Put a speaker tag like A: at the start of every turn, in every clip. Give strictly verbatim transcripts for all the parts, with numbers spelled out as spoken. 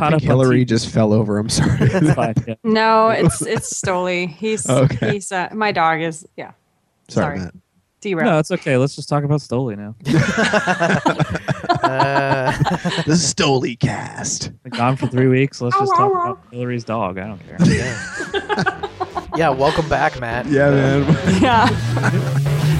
A: caught
B: I
A: up
B: think Hillary
A: on T V.
B: just fell over. I'm sorry.
A: It's fine. Yeah.
C: No, it's it's Stoli. He's
B: Okay.
C: he's uh, my dog is yeah.
B: Sorry,
C: Sorry.
B: Matt.
C: Derail.
A: No, it's okay. Let's just talk about Stoli now.
D: uh,
B: The Stoli cast.
A: Been gone for three weeks. Let's just talk about Hillary's dog. I don't care.
D: yeah. yeah, welcome back, Matt.
B: Yeah, man.
C: Yeah.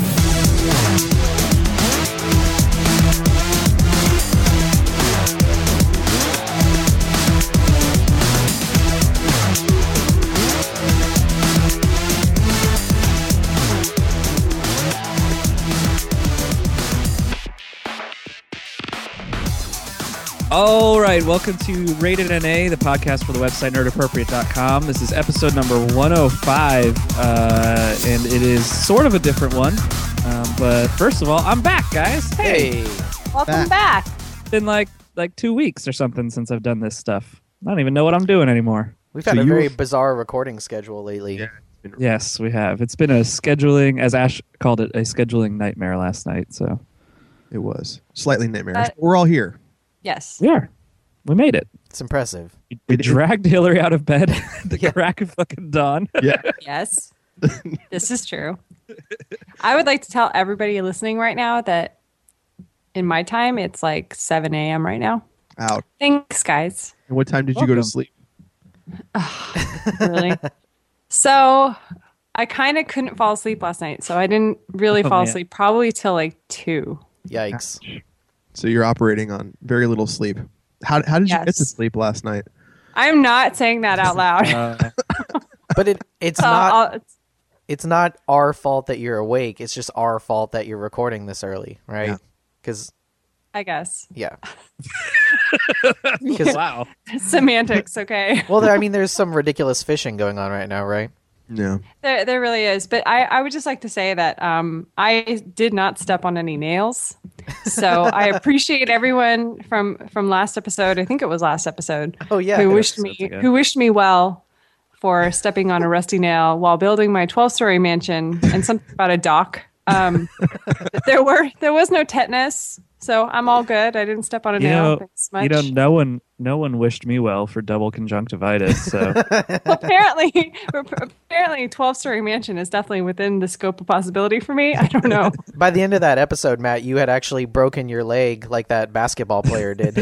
A: All right, welcome to Rated N A, the podcast for the website nerd appropriate dot com. This is episode number one oh five, uh, and it is sort of a different one. Um, but first of all, I'm back, guys. Hey,
D: Hey.
C: Welcome back.
A: it's been like like two weeks or something since I've done this stuff. I don't even know what I'm doing anymore.
D: We've had
B: So
D: a
B: you
D: very
B: were-
D: bizarre recording schedule lately.
B: Yeah.
A: Yes, we have. It's been a scheduling, as Ash called it, a scheduling nightmare last night. So
B: It was slightly nightmarish.
C: Uh,
B: but we're all here.
C: Yes.
A: we are. We made it.
D: It's impressive.
A: We, we dragged Hillary out of bed at the
D: Yeah.
A: crack of fucking dawn.
B: Yeah.
C: Yes. This is true. I would like to tell everybody listening right now that in my time it's like seven a.m. right now.
B: Out.
C: Thanks, guys.
B: And what time did you go to
A: Welcome.
B: sleep?
C: Really. So I kind of couldn't fall asleep last night, so I didn't really
A: Oh,
C: fall
A: man.
C: asleep probably till like two.
D: Yikes.
B: So you're operating on very little sleep. How how did you get to
C: Yes.
B: sleep last night?
C: I'm not saying that out loud.
A: Uh,
D: But it it's
C: So
D: not
C: I'll-
D: it's not our fault that you're awake. It's just our fault that you're recording this early, right?
B: Yeah.
D: Because
C: I guess
D: yeah. 'Cause-
A: wow.
C: semantics. Okay.
D: well, there, I mean, there's some ridiculous fishing going on right now, right?
B: No.
C: There, there really is. But I, I would just like to say that um, I did not step on any nails. So I appreciate everyone from from last episode. I think it was last episode.
D: Oh yeah.
C: who
A: good
C: wished me
A: episodes ago.
C: who wished me well for stepping on a rusty nail while building my twelve-story mansion and something about a dock. Um, there were there was no tetanus, so I'm all good. I didn't step on a
A: You
C: nail.
A: know,
C: Thanks much.
A: you know, no one, no one wished me well for double conjunctivitis. So
C: apparently, apparently, twelve-story mansion is definitely within the scope of possibility for me. I don't know.
D: By the end of that episode, Matt, you had actually broken your leg like that basketball player did.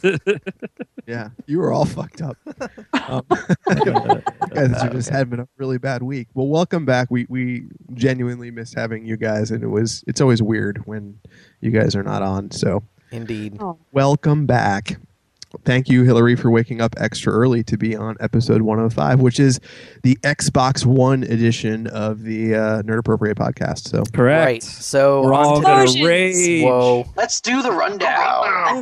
B: Yeah. You were all fucked up. Um, guys, you just had been a really bad week. Well, welcome back. We we genuinely miss having you guys, and it was it's always weird when you guys are not on. So
D: Indeed.
C: Oh,
B: welcome back. Thank you, Hillary, for waking up extra early to be on episode one oh five, which is the Xbox One edition of the uh, Nerd Appropriate podcast. So
A: correct.
D: Right. So
A: We're all
D: on to-
A: gonna
C: Explosions.
A: rage.
D: Whoa.
E: Let's do the rundown.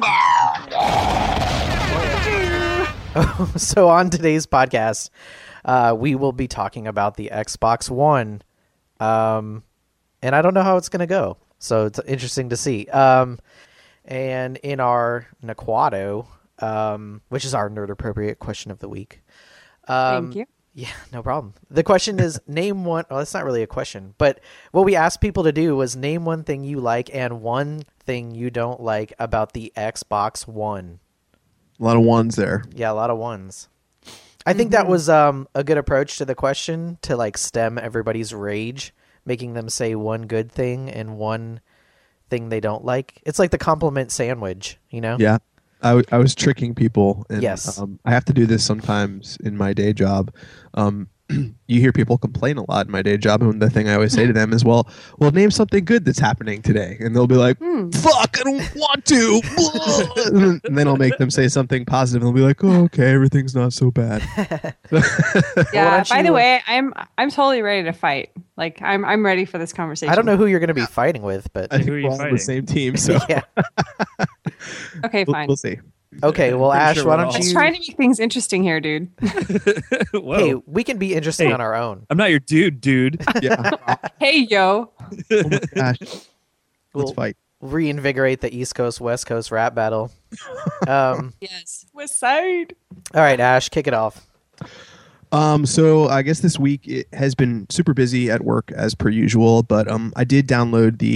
D: So on today's podcast, uh, we will be talking about the Xbox One, um, and I don't know how it's going to go. So it's interesting to see. Um, and in our Naquato, um, which is our nerd appropriate question of the week. Um,
C: thank you.
D: Yeah, no problem. The question is name one. Well, it's not really a question, but what we asked people to do was name one thing you like and one thing you don't like about the Xbox One.
B: a lot of ones there.
D: Yeah, a lot of ones. I think that was um, a good approach to the question to like stem everybody's rage, making them say one good thing and one thing they don't like. It's like the compliment sandwich, you know?
B: Yeah. I, w- I was tricking people. And,
D: Yes.
B: Um, I have to do this sometimes in my day job. Um, you hear people complain a lot in my day job, and the thing I always say to them is, well, well, name something good that's happening today. And they'll be like, fuck, I don't want to. and, then, and then I'll make them say something positive, and they'll be like, oh, okay, everything's not so bad.
C: Yeah.
D: don't
C: By
D: you-
C: the way, I'm I'm totally ready to fight. Like I'm I'm ready for this conversation.
D: I don't know who you're going to be fighting with, but
B: I think
A: Who are you
B: we're all on
A: fighting?
B: the same team, so
D: yeah.
C: Okay,
B: we'll,
C: fine.
B: we'll see.
D: Okay, well,
A: Pretty
D: Ash,
A: sure
D: why
A: we're
D: don't
A: all-
C: I was
D: you?
C: trying to make things interesting here, dude.
A: Whoa.
D: Hey, we can be interesting
A: Hey.
D: on our own.
A: I'm not your dude, dude.
B: Yeah.
C: Hey, yo.
B: Oh my gosh. Let's
D: We'll
B: fight.
D: reinvigorate the East Coast West Coast rap battle. Um,
C: Yes. West Side.
D: all right, Ash, kick it off.
B: Um, so I guess this week it has been super busy at work as per usual, but um, I did download the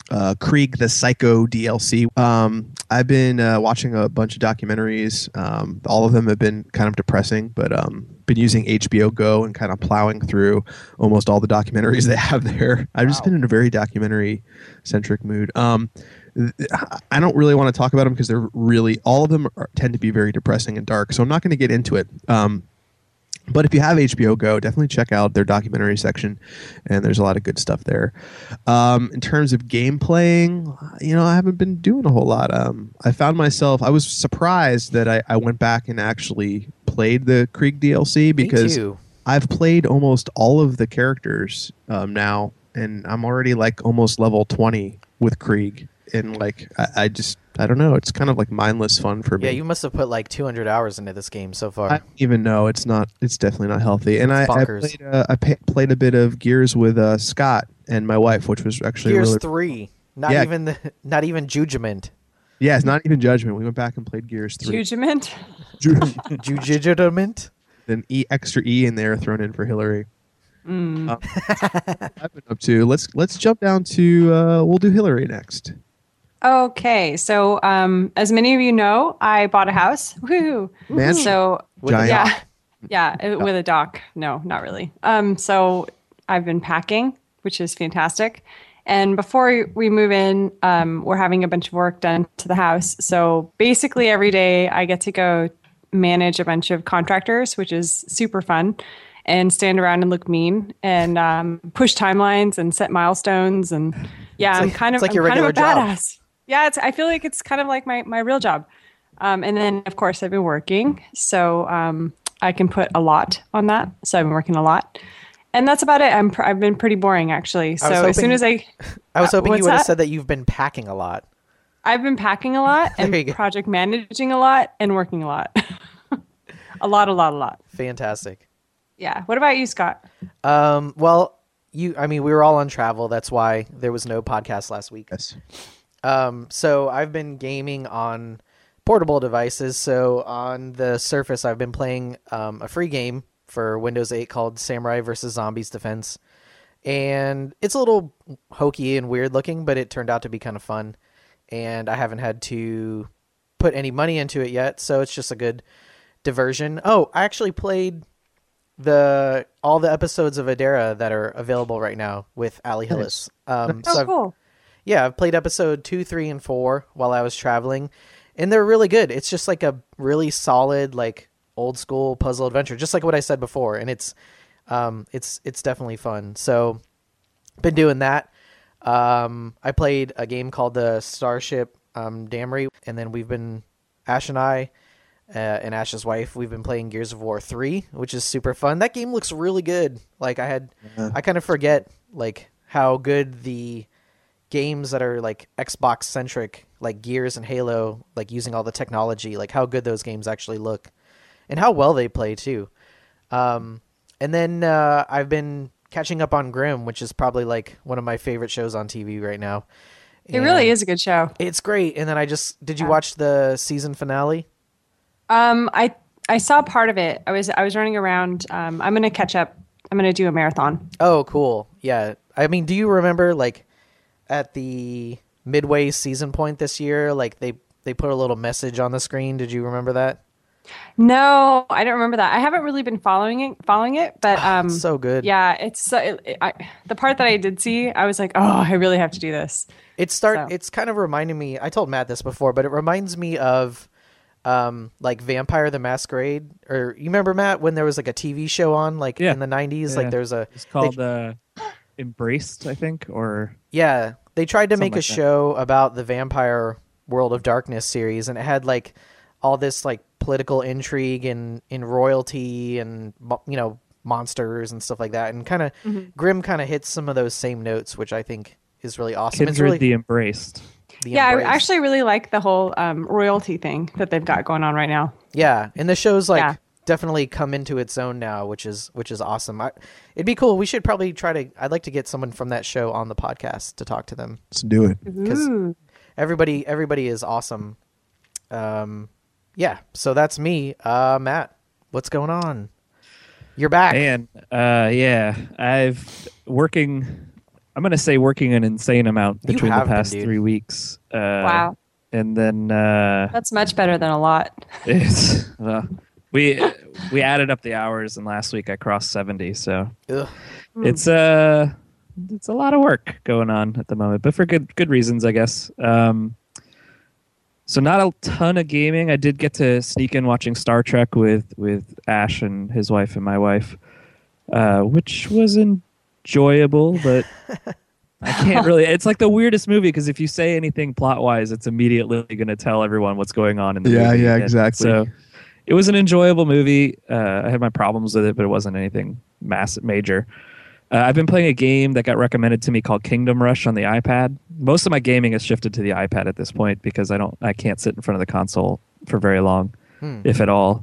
B: uh, Krieg the Psycho D L C. Um, I've been uh, watching a bunch of documentaries. Um, all of them have been kind of depressing, but um, been using H B O Go and kind of plowing through almost all the documentaries they have there. I've just
D: Wow.
B: been in a very documentary centric mood. Um, th- I don't really want to talk about them because they're really, all of them are, tend to be very depressing and dark. So I'm not going to get into it. Um, But if you have H B O Go, definitely check out their documentary section, and there's a lot of good stuff there. Um, in terms of game playing, you know, I haven't been doing a whole lot. Um, I found myself, I was surprised that I, I went back and actually played the Krieg D L C because
D: too.
B: I've played almost all of the characters um, now, and I'm already like almost level twenty with Krieg. And like, I, I just, I don't know. It's kind of like mindless fun for me.
D: Yeah, you must have put like two hundred hours into this game so far.
B: I don't even know. It's not. It's definitely not healthy. And I, I
D: bonkers.
B: played. Uh, I pa- played a bit of Gears with uh, Scott and my wife, which was actually
D: Here's
B: really.
D: three. Not
B: Yeah.
D: even the, not even Judgment.
B: Yeah, it's not even Judgment. We went back and played Gears three.
C: Judgment.
D: Judgment.
B: Then e extra E in there thrown in for Hillary.
C: Mm.
B: Um, I've been up to. Let's let's jump down to. Uh, we'll do Hillary next.
C: Okay, so um, as many of you know, I bought a house. Woohoo!
B: Mansion.
C: So
D: With a
B: Giant.
C: yeah, yeah, it- with a dock. No, not really. Um, so I've been packing, which is fantastic. And before we move in, um, we're having a bunch of work done to the house. So basically, every day I get to go manage a bunch of contractors, which is super fun, and stand around and look mean and um, push timelines and set milestones. And yeah,
D: It's
C: I'm
D: like-
C: kind of
D: it's like
C: I'm
D: your
C: kind of a
D: regular job.
C: badass. Yeah, it's, I feel like it's kind of like my, my real job. Um, and then, of course, I've been working. So um, I can put a lot on that. So I've been working a lot. And that's about it. I'm pr- I've been pretty boring, actually. So
D: was
C: as soon
D: hoping-
C: as I...
D: I was
C: Uh,
D: hoping
C: what's
D: you would have
C: that?
D: said that you've been packing a lot.
C: I've been packing a lot
D: There you
C: and
D: go.
C: project managing a lot and working a lot. a lot, a lot, a lot.
D: Fantastic.
C: Yeah. What about you, Scott?
D: Um, well, you. I mean, we were all on travel. That's why there was no podcast last week.
B: Yes.
D: Um, so I've been gaming on portable devices. So on the Surface, I've been playing um, a free game for Windows eight called Samurai versus Zombies Defense. And it's a little hokey and weird looking, but it turned out to be kind of fun. And I haven't had to put any money into it yet, so it's just a good diversion. Oh, I actually played the all the episodes of Adara that are available right now with Ali Hillis. Um,
C: Oh,
D: so I've-
C: cool.
D: yeah, I've played episode two, three, and four while I was traveling, and they're really good. It's just like a really solid, like old school puzzle adventure, just like what I said before, and it's, um, it's it's definitely fun. So, been doing that. Um, I played a game called the Starship um, Damri, and then we've been Ash and I. Uh, and Ash's wife, we've been playing Gears of War three, which is super fun. That game looks really good. Like I had,
B: Yeah.
D: I kind of forget like how good the games that are like Xbox centric, like Gears and Halo, like using all the technology, like how good those games actually look, and how well they play too. Um, and then uh, I've been catching up on Grimm, which is probably like one of my favorite shows on T V right now.
C: It really is a good show.
D: It's great. And then I just did you watch the season finale?
C: Um, I I saw part of it. I was I was running around. Um, I'm gonna catch up. I'm gonna do a marathon.
D: Oh, cool. Yeah. I mean, do you remember like at the midway season point this year, like they they put a little message on the screen? Did you remember that?
C: No, I don't remember that. I haven't really been following it, following it, but um,
D: So good.
C: yeah, it's so, it, it, I, the part that I did see. I was like, oh, I really have to do this.
D: It start
C: So.
D: it's kind of reminding me, I told Matt this before, but it reminds me of um like Vampire the Masquerade, or you remember, Matt, when there was like a T V show on like
A: Yeah.
D: in the nineties,
A: Yeah.
D: like there's a
A: It's called uh, Embraced, I think, or
D: yeah, they tried to
A: Something
D: make a
A: like that.
D: show about the Vampire World of Darkness series, and it had like all this like political intrigue and in royalty and mo- you know monsters and stuff like that, and kind of Grimm kind of hits some of those same notes, which I think is really awesome.
A: Kindred
D: it's really
A: the Embraced.
D: the
C: Yeah, I
D: embrace.
C: actually really like the whole um, royalty thing that they've got going on right now.
D: Yeah, and the show's like
C: Yeah.
D: definitely come into its own now, which is which is awesome. I, it'd be cool. We should probably try to. I'd like to get someone from that show on the podcast to talk to them.
B: Let's do it.
D: Because
C: Ooh.
D: everybody everybody is awesome. Um, yeah. So that's me, uh, Matt. What's going on? You're back.
A: And uh, yeah, I've working I'm gonna say working an insane amount
D: You
A: between the
D: have been,
A: past
D: dude.
A: three weeks. Uh,
C: Wow.
A: And then uh,
C: That's much better than a lot.
A: it's uh, we we added up the hours, and last week I crossed seventy. So
D: Ugh.
A: it's uh it's a lot of work going on at the moment, but for good good reasons, I guess. Um, so not a ton of gaming. I did get to sneak in watching Star Trek with with Ash and his wife and my wife, uh, which was enjoyable, but I can't really. It's like the weirdest movie because if you say anything plot wise, it's immediately going to tell everyone what's going on in the
B: Yeah,
A: movie.
B: yeah,
A: And
B: exactly.
A: So it was an enjoyable movie. Uh, I had my problems with it, but it wasn't anything massive, major. Uh, I've been playing a game that got recommended to me called Kingdom Rush on the iPad. Most of my gaming has shifted to the iPad at this point because I don't, I can't sit in front of the console for very long,
D: Hmm.
A: if at all.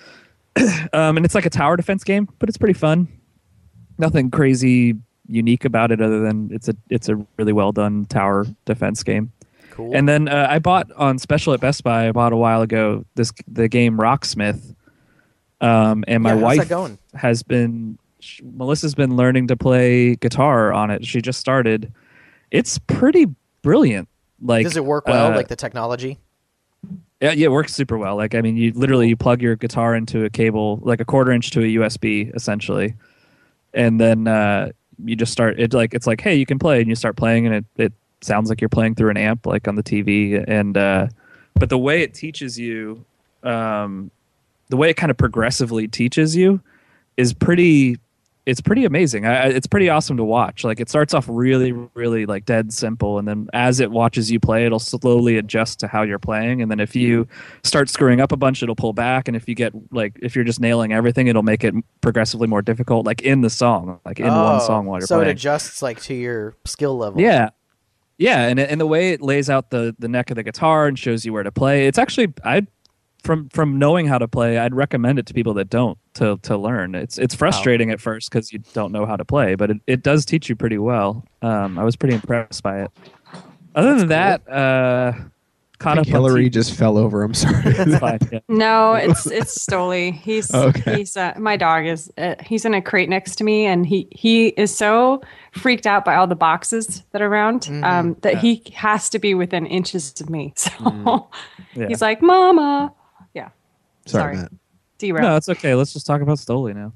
A: um, and it's like a tower defense game, but it's pretty fun. Nothing crazy unique about it other than it's a it's a really well done tower defense game.
D: Cool.
A: And then uh, I bought on special at Best Buy. I bought a while ago this the game Rocksmith, um, and my
D: Yeah, how's
A: wife
D: that going?
A: has been sh- Melissa's been learning to play guitar on it. She just started. It's pretty brilliant. Like,
D: Does it work well,
A: uh,
D: like the technology?
A: yeah, yeah, it works super well. Like, I mean, you literally you plug your guitar into a cable, like a quarter inch to a U S B, essentially, and then uh, you just start. It like it's like, hey, you can play, and you start playing, and it it sounds like you're playing through an amp, like on the T V. And uh, but the way it teaches you, um, the way it kind of progressively teaches you, is pretty. It's pretty amazing. I, I- it's pretty awesome to watch. Like it starts off really, really like dead simple, and then as it watches you play, it'll slowly adjust to how you're playing. And then if you start screwing up a bunch, it'll pull back. And if you get like if you're just nailing everything, it'll make it progressively more difficult. Like in the song, like in
D: Oh,
A: one song while you're
D: so
A: playing.
D: it adjusts like to your skill level.
A: Yeah. Yeah, and and the way it lays out the the neck of the guitar and shows you where to play, it's actually I from from knowing how to play, I'd recommend it to people that don't to to learn. It's it's frustrating at first because you don't know how to play, but it, it does teach you pretty well. Um, I was pretty impressed by it. Other than that, uh, caught
B: I
A: up
B: think
A: on
B: Hillary
A: T V.
B: just fell over. I'm sorry.
A: It's fine, yeah.
C: No, it's it's Stoli. He's
B: Okay.
C: he's uh, my dog is uh, he's in a crate next to me, and he he is so freaked out by all the boxes that are around um, that he has to be within inches of me. So
A: Yeah.
C: he's like, "Mama," yeah.
B: Sorry,
C: Sorry.
B: Matt.
C: Derail.
A: No, it's okay. Let's just talk about Stoli now.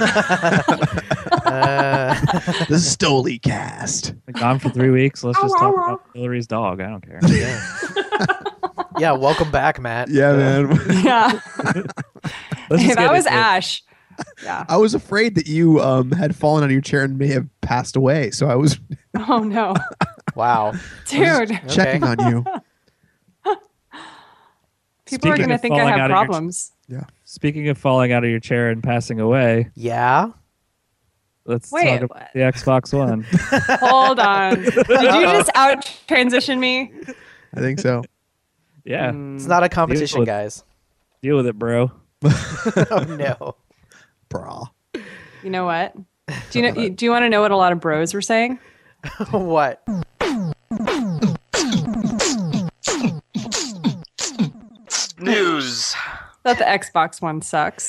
D: Uh,
B: The Stoli cast.
A: Been gone for three weeks. Let's just talk about Hillary's dog. I don't care.
D: yeah, welcome back, Matt.
B: Yeah, man.
C: Yeah,
A: Let's just
C: that
A: get
C: was
A: into it.
C: Ash. Yeah.
B: I was afraid that you um, had fallen out of your chair and may have passed away. So I was
C: Oh no,
D: Wow.
C: dude.
B: checking on you.
C: People are
A: Speaking
C: gonna
A: of
C: think I
A: falling
C: have
A: out of your-
C: problems.
B: Yeah.
A: Speaking of falling out of your chair and passing away,
D: Yeah.
A: let's
C: Wait,
A: talk about
C: what?
A: the Xbox One.
C: Hold on. Did you just out transition me?
B: I think so.
A: Yeah,
C: Mm.
D: It's not a competition,
A: with-
D: guys.
A: deal with it, bro.
D: Oh no.
B: Bra.
C: You know what? Do you know? you- Do you want to know what a lot of bros were saying?
D: What?
E: News.
C: That the Xbox One sucks.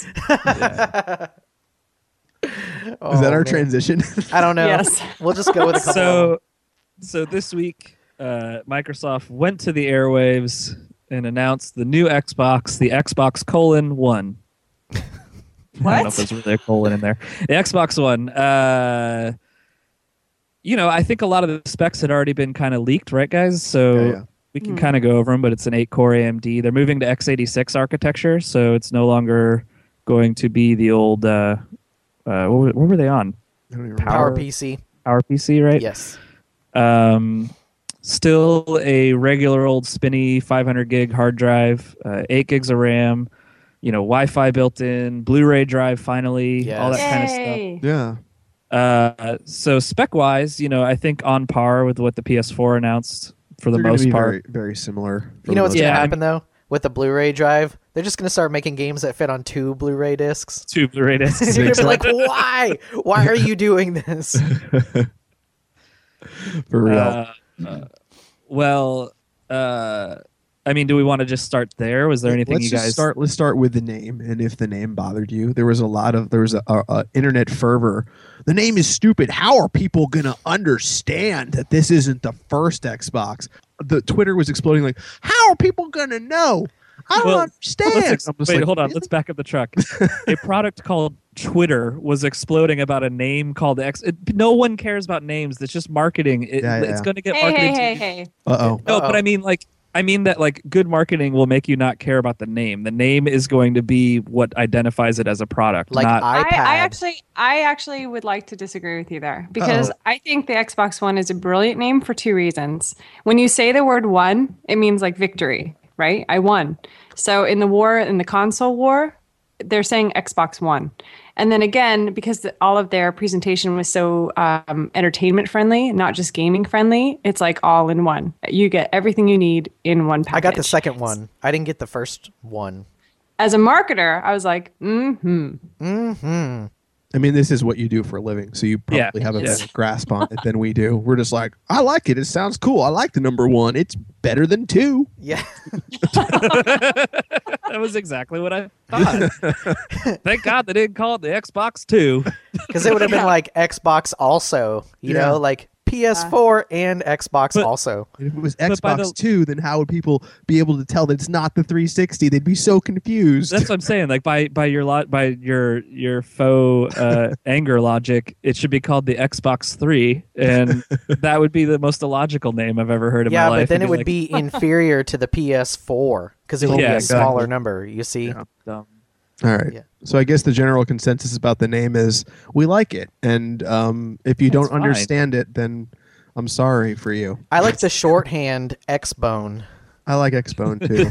D: Oh,
B: Is that our
D: man.
B: transition?
D: I don't know.
C: Yes.
D: We'll just go with a couple. of
A: So, so this week, uh, Microsoft went to the airwaves and announced the new Xbox, the Xbox colon one. I don't know if
C: What?
A: there's really a colon in there. The Xbox One. Uh, you know, I think a lot of the specs had already been kind of leaked, right, guys? So
B: Yeah, yeah.
A: we can kind of go over them. But it's an eight-core A M D. They're moving to x eighty-six architecture, so it's no longer going to be the old. Uh, uh, what, were, what were they on?
B: I don't even
D: them.
B: remember.
D: Power P C.
A: PowerPC, right?
D: Yes.
A: Um, still a regular old spinny five hundred gig hard drive, uh, eight gigs of RAM, you know, Wi-Fi built in, Blu-ray drive finally, all that
D: Yes.
A: kind of stuff.
C: Yay.
B: Yeah.
A: Uh, so spec-wise, you know, I think on par with what the P S four announced for the
B: They're gonna
A: most
B: be
A: part.
B: very, very similar. for
D: You
B: the
D: know what's
B: most
A: Yeah,
D: gonna
A: I
D: happen though with the Blu-ray drive? They're just gonna start making games that fit on two Blu-ray discs.
A: Two Blu-ray discs.
D: You're gonna be like, why? Why are you doing this?
B: For real.
A: Uh, uh, well, uh, I mean, do we want to just start there? Was there anything
B: let's
A: you
B: just
A: guys
B: start? Let's start with the name, and if the name bothered you, there was a lot of there was a, a, a internet fervor. The name is stupid. How are people gonna understand that this isn't the first Xbox? The Twitter was exploding. Like, how are people gonna know? I don't
A: Well,
B: understand.
A: Let's ex-
B: I'm just
A: wait,
B: like,
A: hold on.
B: really?
A: Let's back up the truck. A product called Twitter was exploding about a name called X. It, no one cares about names. It's just marketing. It,
B: Yeah,
A: It's
B: yeah.
A: going to get
C: Hey,
A: marketed.
C: hey,
A: to-
C: hey, hey.
B: Uh-oh.
A: No,
D: Uh-oh.
A: but I mean, like, I mean that like good marketing will make you not care about the name. The name is going to be what identifies it as a product.
D: Like
A: not
C: I,
D: iPad.
C: I actually, I actually would like to disagree with you there because
B: Uh-oh.
C: I think the Xbox One is a brilliant name for two reasons. When you say the word "one," it means like victory, right? I won. So in the war, in the console war, they're saying Xbox One. And then again, because the, all of their presentation was so um, entertainment friendly, not just gaming friendly, it's like all in one. You get everything you need in one package.
D: I got the second one. I didn't get the first one.
C: As a marketer, I was like, mm-hmm.
D: Mm-hmm.
B: I mean, this is what you do for a living, so you
A: Yeah.
B: probably have a
A: Yeah.
B: better grasp on it than we do. We're just like, I like it. It sounds cool. I like the number one. It's better than two.
D: Yeah.
A: that was exactly what I thought. Thank God they didn't call it the Xbox Two.
D: Because it would have been like Xbox also, you
B: Yeah.
D: know, like P S four and Xbox
A: But-
D: also.
B: If it was
A: But by
B: Xbox
A: the-
B: two, then how would people be able to tell that it's not the three sixty? They'd be so confused.
A: That's what I'm saying. Like by by your lot by your your faux uh, anger logic, it should be called the Xbox Three, and that would be the most illogical name I've ever heard in
D: Yeah,
A: my life.
D: but then it
A: It'd
D: would
A: like,
D: be inferior to the P S four because it would
A: Yeah,
D: be a
A: exactly.
D: smaller number, you see?
B: Yeah.
A: dumb.
B: All right.
D: Yeah.
B: So I guess the general consensus about the name is we like it, and um, if you
A: That's
B: don't
A: fine.
B: understand it, then I'm sorry for you.
D: I like the shorthand X-Bone.
B: I like Xbone too.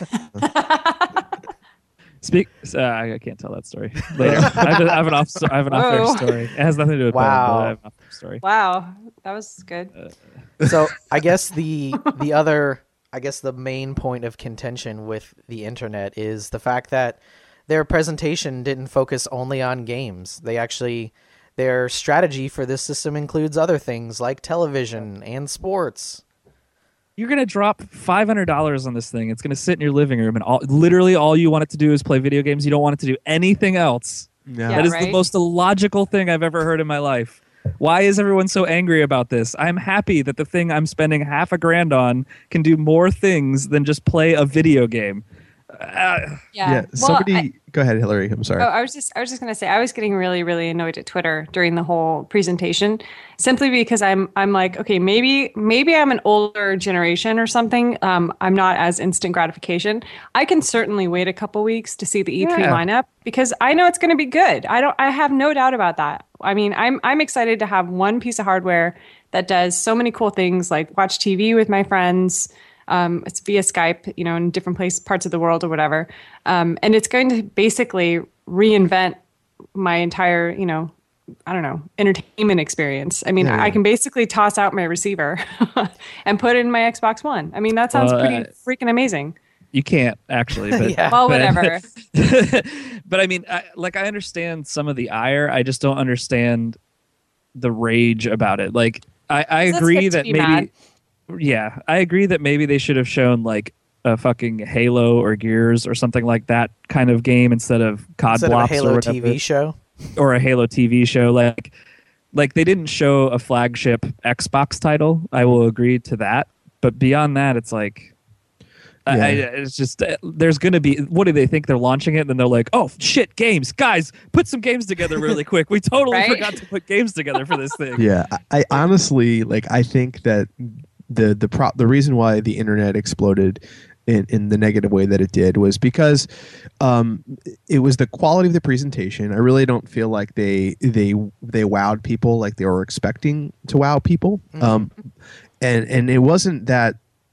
A: Speak. Uh, I I can't tell that story later. I have, I have an off. I have an off
C: Whoa.
A: story. It has nothing to do with
D: Wow.
A: Bone, but I have an off story.
C: Wow, that was good.
D: So I guess the the other I guess the main point of contention with the internet is the fact that their presentation didn't focus only on games. They actually their strategy for this system includes other things like television and sports.
A: You're gonna drop five hundred dollars on this thing. It's gonna sit in your living room, and all literally all you want it to do is play video games. You don't want it to do anything else.
B: Yeah.
A: that is the
C: right?
A: most illogical thing I've ever heard in my life. Why is everyone so angry about this? I'm happy that the thing I'm spending half a grand on can do more things than just play a video game. Uh,
C: Yeah.
B: Yeah.
C: Well,
B: Somebody,
C: I-
B: go ahead, Hillary. I'm sorry.
C: Oh, I was just I was just gonna say I was getting really really annoyed at Twitter during the whole presentation, simply because I'm I'm like okay maybe maybe I'm an older generation or something. Um, I'm not as instant gratification. I can certainly wait a couple weeks to see the E three
A: Yeah.
C: lineup because I know it's going to be good. I don't I have no doubt about that. I mean I'm I'm excited to have one piece of hardware that does so many cool things like watch T V with my friends. Um, it's via Skype, you know, in different place, parts of the world or whatever. Um, and it's going to basically reinvent my entire, you know, I don't know, entertainment experience. I mean,
B: Yeah, yeah.
C: I can basically toss out my receiver and put it in my Xbox One. I mean, that sounds
A: Well,
C: pretty
A: uh,
C: freaking amazing.
A: you can't actually. But,
D: Yeah.
C: Well,
A: but-
C: whatever.
A: but I mean, I, like I understand some of the ire. I just don't understand the rage about it. Like I, I
C: Let's
A: agree
C: get to
A: that
C: be
A: maybe.
C: mad.
A: Yeah, I agree that maybe they should have shown like a fucking Halo or Gears or something like that kind of game instead of C O D
D: Instead of a
A: Blops or
D: Halo
A: whatever,
D: T V show.
A: or a Halo T V show. Like, like they didn't show a flagship Xbox title. I will agree to that, but beyond that, it's like. I, I,
B: Yeah.
A: it's just uh, there's gonna be what do they think they're launching it and then they're like oh shit games guys put some games together really quick we totally
C: Right?
A: forgot to put games together for this thing.
B: Yeah, I, I honestly like. I think that the the prop the reason why the internet exploded in, in the negative way that it did was because um, it was the quality of the presentation. I really don't feel like they they they wowed people like they were expecting to wow people. Um, and and it wasn't that.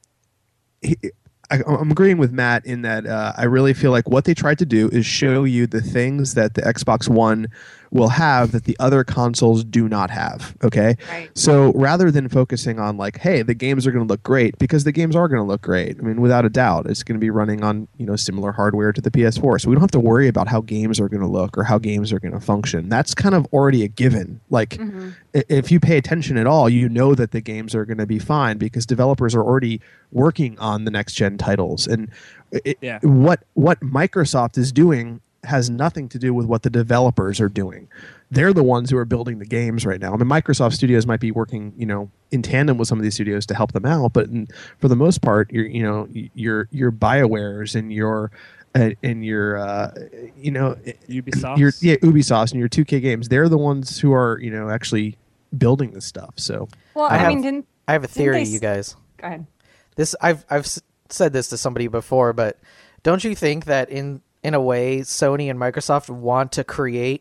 B: He, I, I'm agreeing with Matt in that uh, I really feel like what they tried to do is show you the things that the Xbox One will have that the other consoles do not have. Okay.
C: Right.
B: So rather than focusing on like, hey, the games are going to look great, because the games are going to look great. I mean, without a doubt, it's going to be running on, you know, similar hardware to the P S four. So we don't have to worry about how games are going to look or how games are going to function. That's kind of already a given. Like
C: Mm-hmm.
B: i- if you pay attention at all, you know that the games are going to be fine because developers are already working on the next gen titles. And it,
A: Yeah.
B: what what Microsoft is doing has nothing to do with what the developers are doing. They're the ones who are building the games right now. I mean, Microsoft Studios might be working, you know, in tandem with some of these studios to help them out, but in, for the most part, your, you know, your your BioWares and your uh, and your, uh, you know,
A: Ubisoft.
B: your yeah Ubisoft and your two K games. They're the ones who are, you know, actually building this stuff. So
C: Well,
D: I
C: I,
D: have-
C: mean, didn't
D: I have a
C: didn't
D: theory,
C: they
D: you
C: s-
D: guys.
C: go ahead.
D: This I've I've s- said this to somebody before, but don't you think that in in a way Sony and Microsoft want to create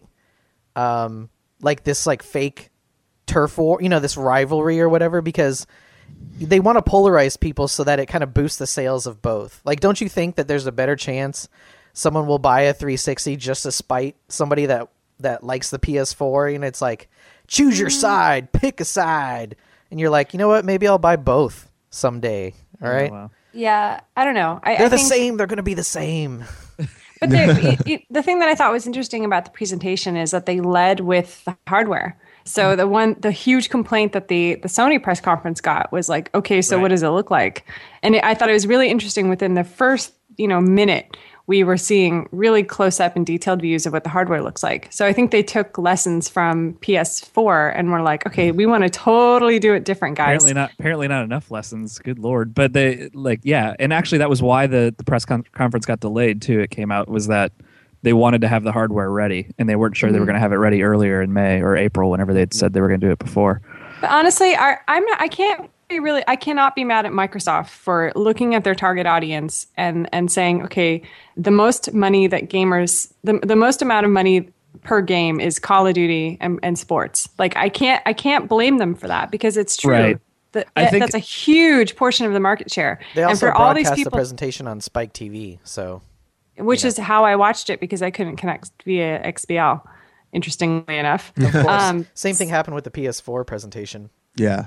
D: um like this like fake turf war, you know, this rivalry or whatever, because they want to polarize people so that it kind of boosts the sales of both. Like, don't you think that there's a better chance someone will buy a three sixty just to spite somebody that that likes the P S four? And it's like, choose your side, pick a side, and you're like, you know what? Maybe I'll buy both someday. All right.
A: Oh, wow.
C: Yeah, I don't know. I,
D: They're
C: I
D: the
C: think,
D: same. They're going to be the same.
C: But there- it, it, the thing that I thought was interesting about the presentation is that they led with the hardware. So the one, the huge complaint that the the Sony press conference got was like, okay, so
A: Right.
C: what does it look like? And it, I thought it was really interesting. Within the first, you know, minute, we were seeing really close up and detailed views of what the hardware looks like. So I think they took lessons from P S four and were like, okay, we want to totally do it different, guys.
A: Apparently not. Apparently not enough lessons. Good lord! But they like yeah, and actually that was why the the press con- conference got delayed too. It came out was that they wanted to have the hardware ready, and they weren't sure they were going to have it ready earlier in May or April, whenever they had said they were going to do it before.
C: But honestly, I, I'm not. I can't be really. I cannot be mad at Microsoft for looking at their target audience and and saying, okay, the most money that gamers, the the most amount of money per game is Call of Duty and, and sports. Like I can't. I can't blame them for that because it's true.
A: Right.
C: That,
A: I
C: that-
A: think-
C: that's a huge portion of the market share.
D: They
C: and
D: also
C: for all these
D: broadcast the
C: people,
D: presentation on Spike T V. So
C: which is how I watched it because I couldn't connect via X B L. Interestingly enough,
D: of course,
C: Um,
D: same thing happened with the P S four presentation.
B: yeah.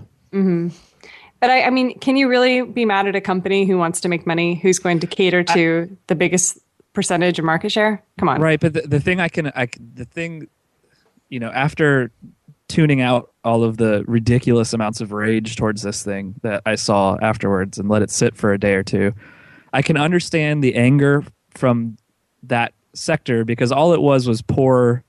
C: But I, I mean, can you really be mad at a company who wants to make money, who's going to cater to the biggest percentage of market share? Come on.
A: Right, but the, the thing I can, I c- the thing, you know, after tuning out all of the ridiculous amounts of rage towards this thing that I saw afterwards and let it sit for a day or two, I can understand the anger from that sector because all it was was poor.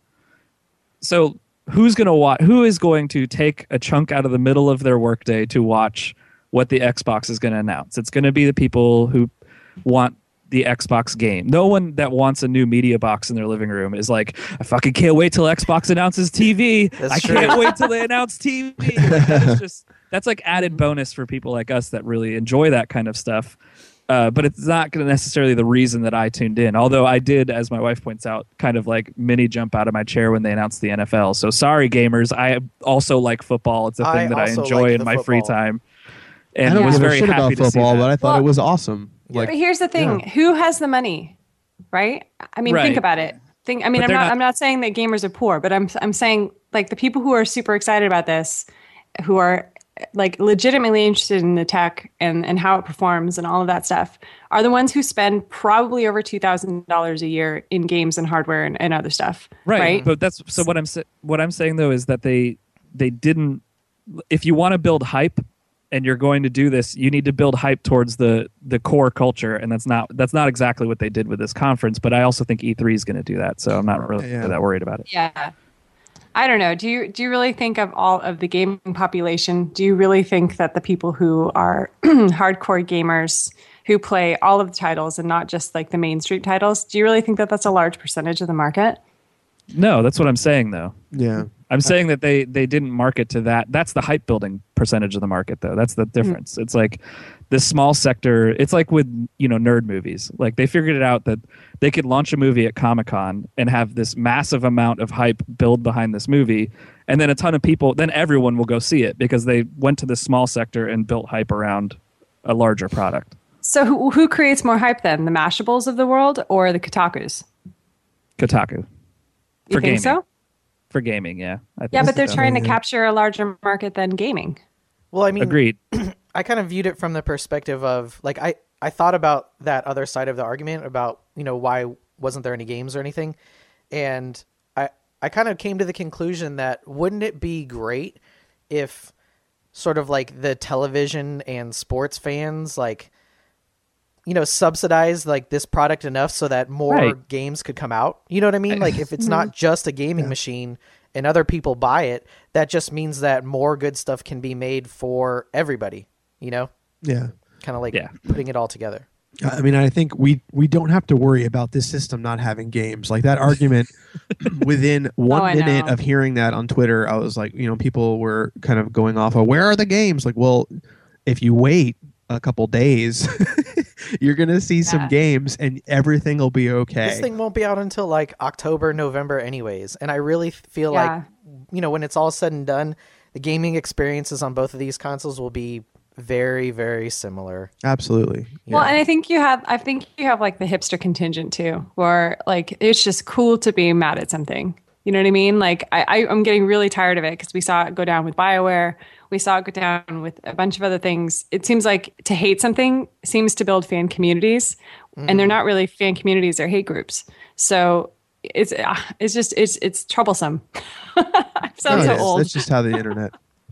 A: So who's going to watch? Who is going to take a chunk out of the middle of their workday to watch what the Xbox is going to announce? It's going to be the people who want the Xbox game. No one that wants a new media box in their living room is like, I fucking can't wait till Xbox announces T V.
D: That's
A: I
D: true.
A: can't wait till they announce T V. Like, that is just that's like added bonus for people like us that really enjoy that kind of stuff. Uh, but it's not going to necessarily the reason that I tuned in. Although I did, as my wife points out, kind of like mini jump out of my chair when they announced the N F L. So sorry, gamers. I also like football. It's a
D: I
A: thing that I
D: also
A: enjoy
D: like
A: in
D: the
A: my free
D: football.
A: time.
B: I
A: And
B: don't
A: was
B: give a
A: very
B: shit
A: happy
B: about
A: to see
B: football,
A: that.
B: but I thought
C: Well-
B: it was awesome. Like,
C: But here's the thing: who has the money, right? I mean,
A: Right.
C: think about it. Think. I mean,
A: But
C: I'm
A: they're
C: not,
A: not-
C: I'm not saying that gamers are poor, but I'm. I'm saying like the people who are super excited about this, who are like legitimately interested in the tech and and how it performs and all of that stuff, are the ones who spend probably over two thousand dollars a year in games and hardware and, and other stuff.
A: Right.
C: Right.
A: But that's so what I'm sa- what I'm saying though is that they they didn't. If you want to build hype and you're going to do this, you need to build hype towards the the core culture, and that's not that's not exactly what they did with this conference. But I also think E three is going to do that, so I'm not really
B: Yeah.
A: that worried about it.
C: Yeah. I don't know. Do you do you really think of all of the gaming population? Do you really think that the people who are hardcore gamers who play all of the titles and not just like the Main Street titles, do you really think that that's a large percentage of the market?
A: No, that's what I'm saying though.
B: yeah.
A: I'm saying that they they didn't market to that. That's the hype building percentage of the market, though. That's the difference. It's like this small sector. It's like with you know nerd movies. Like they figured it out that they could launch a movie at Comic-Con and have this massive amount of hype build behind this movie, and then a ton of people. Then everyone will go see it because they went to this small sector and built hype around a larger product.
C: So who, who creates more hype then, the Mashables of the world or the Kotakus?
A: Kotaku.
C: You
A: For
C: think
A: gaming.
C: so?
A: for gaming. Yeah, I think
C: Yeah, but they're
A: so.
C: trying to
B: Yeah.
C: capture a larger market than gaming.
D: Well, I mean,
A: Agreed.
D: I kind of viewed it from the perspective of like I I thought about that other side of the argument about, you know, why wasn't there any games or anything, and I I kind of came to the conclusion that wouldn't it be great if sort of like the television and sports fans like, you know, subsidize like this product enough so that more
A: Right.
D: games could come out. You know what I mean? Like if it's not just a gaming machine and other people buy it, that just means that more good stuff can be made for everybody, you know?
B: Yeah.
D: Kind of like
A: Yeah.
D: putting it all together.
B: I mean, I think we we don't have to worry about this system not having games. Like that argument, within one
C: Oh, I
B: minute
C: know.
B: of hearing that on Twitter, I was like, you know, people were kind of going off of where are the games? Like, well, if you wait a couple days, you're gonna see some
C: Yeah.
B: games, and everything will be okay.
D: This thing won't be out until like October, November anyways. And I really feel
C: Yeah.
D: like, you know, when it's all said and done, the gaming experiences on both of these consoles will be very, very similar.
B: Absolutely.
C: Well, and I think you have, I think you have like the hipster contingent too, where like it's just cool to be mad at something. You know what I mean? Like I, I I'm getting really tired of it because we saw it go down with BioWare. We saw it go down with a bunch of other things. It seems like to hate something seems to build fan communities, and they're not really fan communities; they're hate groups. So it's uh, it's just it's it's troublesome. I sound
B: No,
C: so
B: it's-
C: old.
B: That's just how the internet.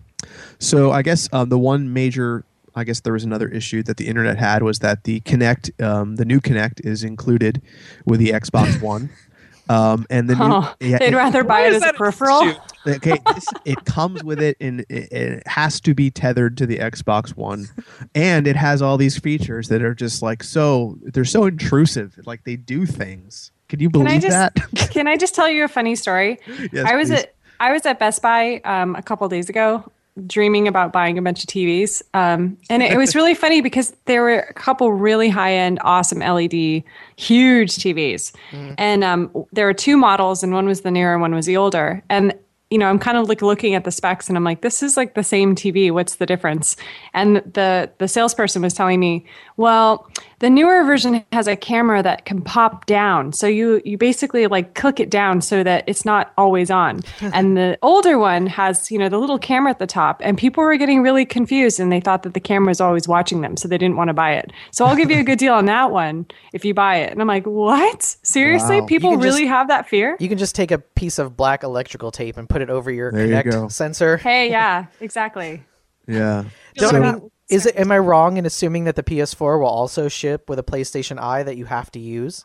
B: So I guess um, the one major, I guess there was another issue that the internet had was that the Kinect, um, the new Kinect, is included with the Xbox One, um, and the new.
C: Oh,
B: yeah,
C: they'd
B: it-
C: rather buy it as a peripheral.
B: okay, this, it comes with it, and it, it has to be tethered to the Xbox One, and it has all these features that are just like so. They're so intrusive. Like they do things. Can you
C: Can
B: believe
C: I just
B: that?
C: can I just tell you a funny story?
B: Yes,
C: I was
B: please.
C: at I was at Best Buy um, a couple days ago, dreaming about buying a bunch of T Vs, um, and it, it was really funny because there were a couple really high end, awesome L E D, huge T Vs, and um, there were two models, and one was the newer, and one was the older, and. You know, I'm kind of like looking at the specs and I'm like, this is like the same T V. What's the difference? And the the salesperson was telling me, well, the newer version has a camera that can pop down. So you you basically like click it down so that it's not always on. And the older one has, you know, the little camera at the top. And people were getting really confused and they thought that the camera was always watching them. So they didn't want to buy it. So I'll give you a good deal on that one if you buy it. And I'm like, what? Seriously?
B: Wow.
C: People
D: You can
C: really
D: just-
C: have that fear?
D: You can just take a piece of black electrical tape and put it over your
B: There you go.
D: Kinect sensor.
C: Hey, yeah, exactly.
B: Yeah.
D: Don't
B: So-
D: I mean, is it? Am I wrong in assuming that the P S four will also ship with a PlayStation Eye that you have to use?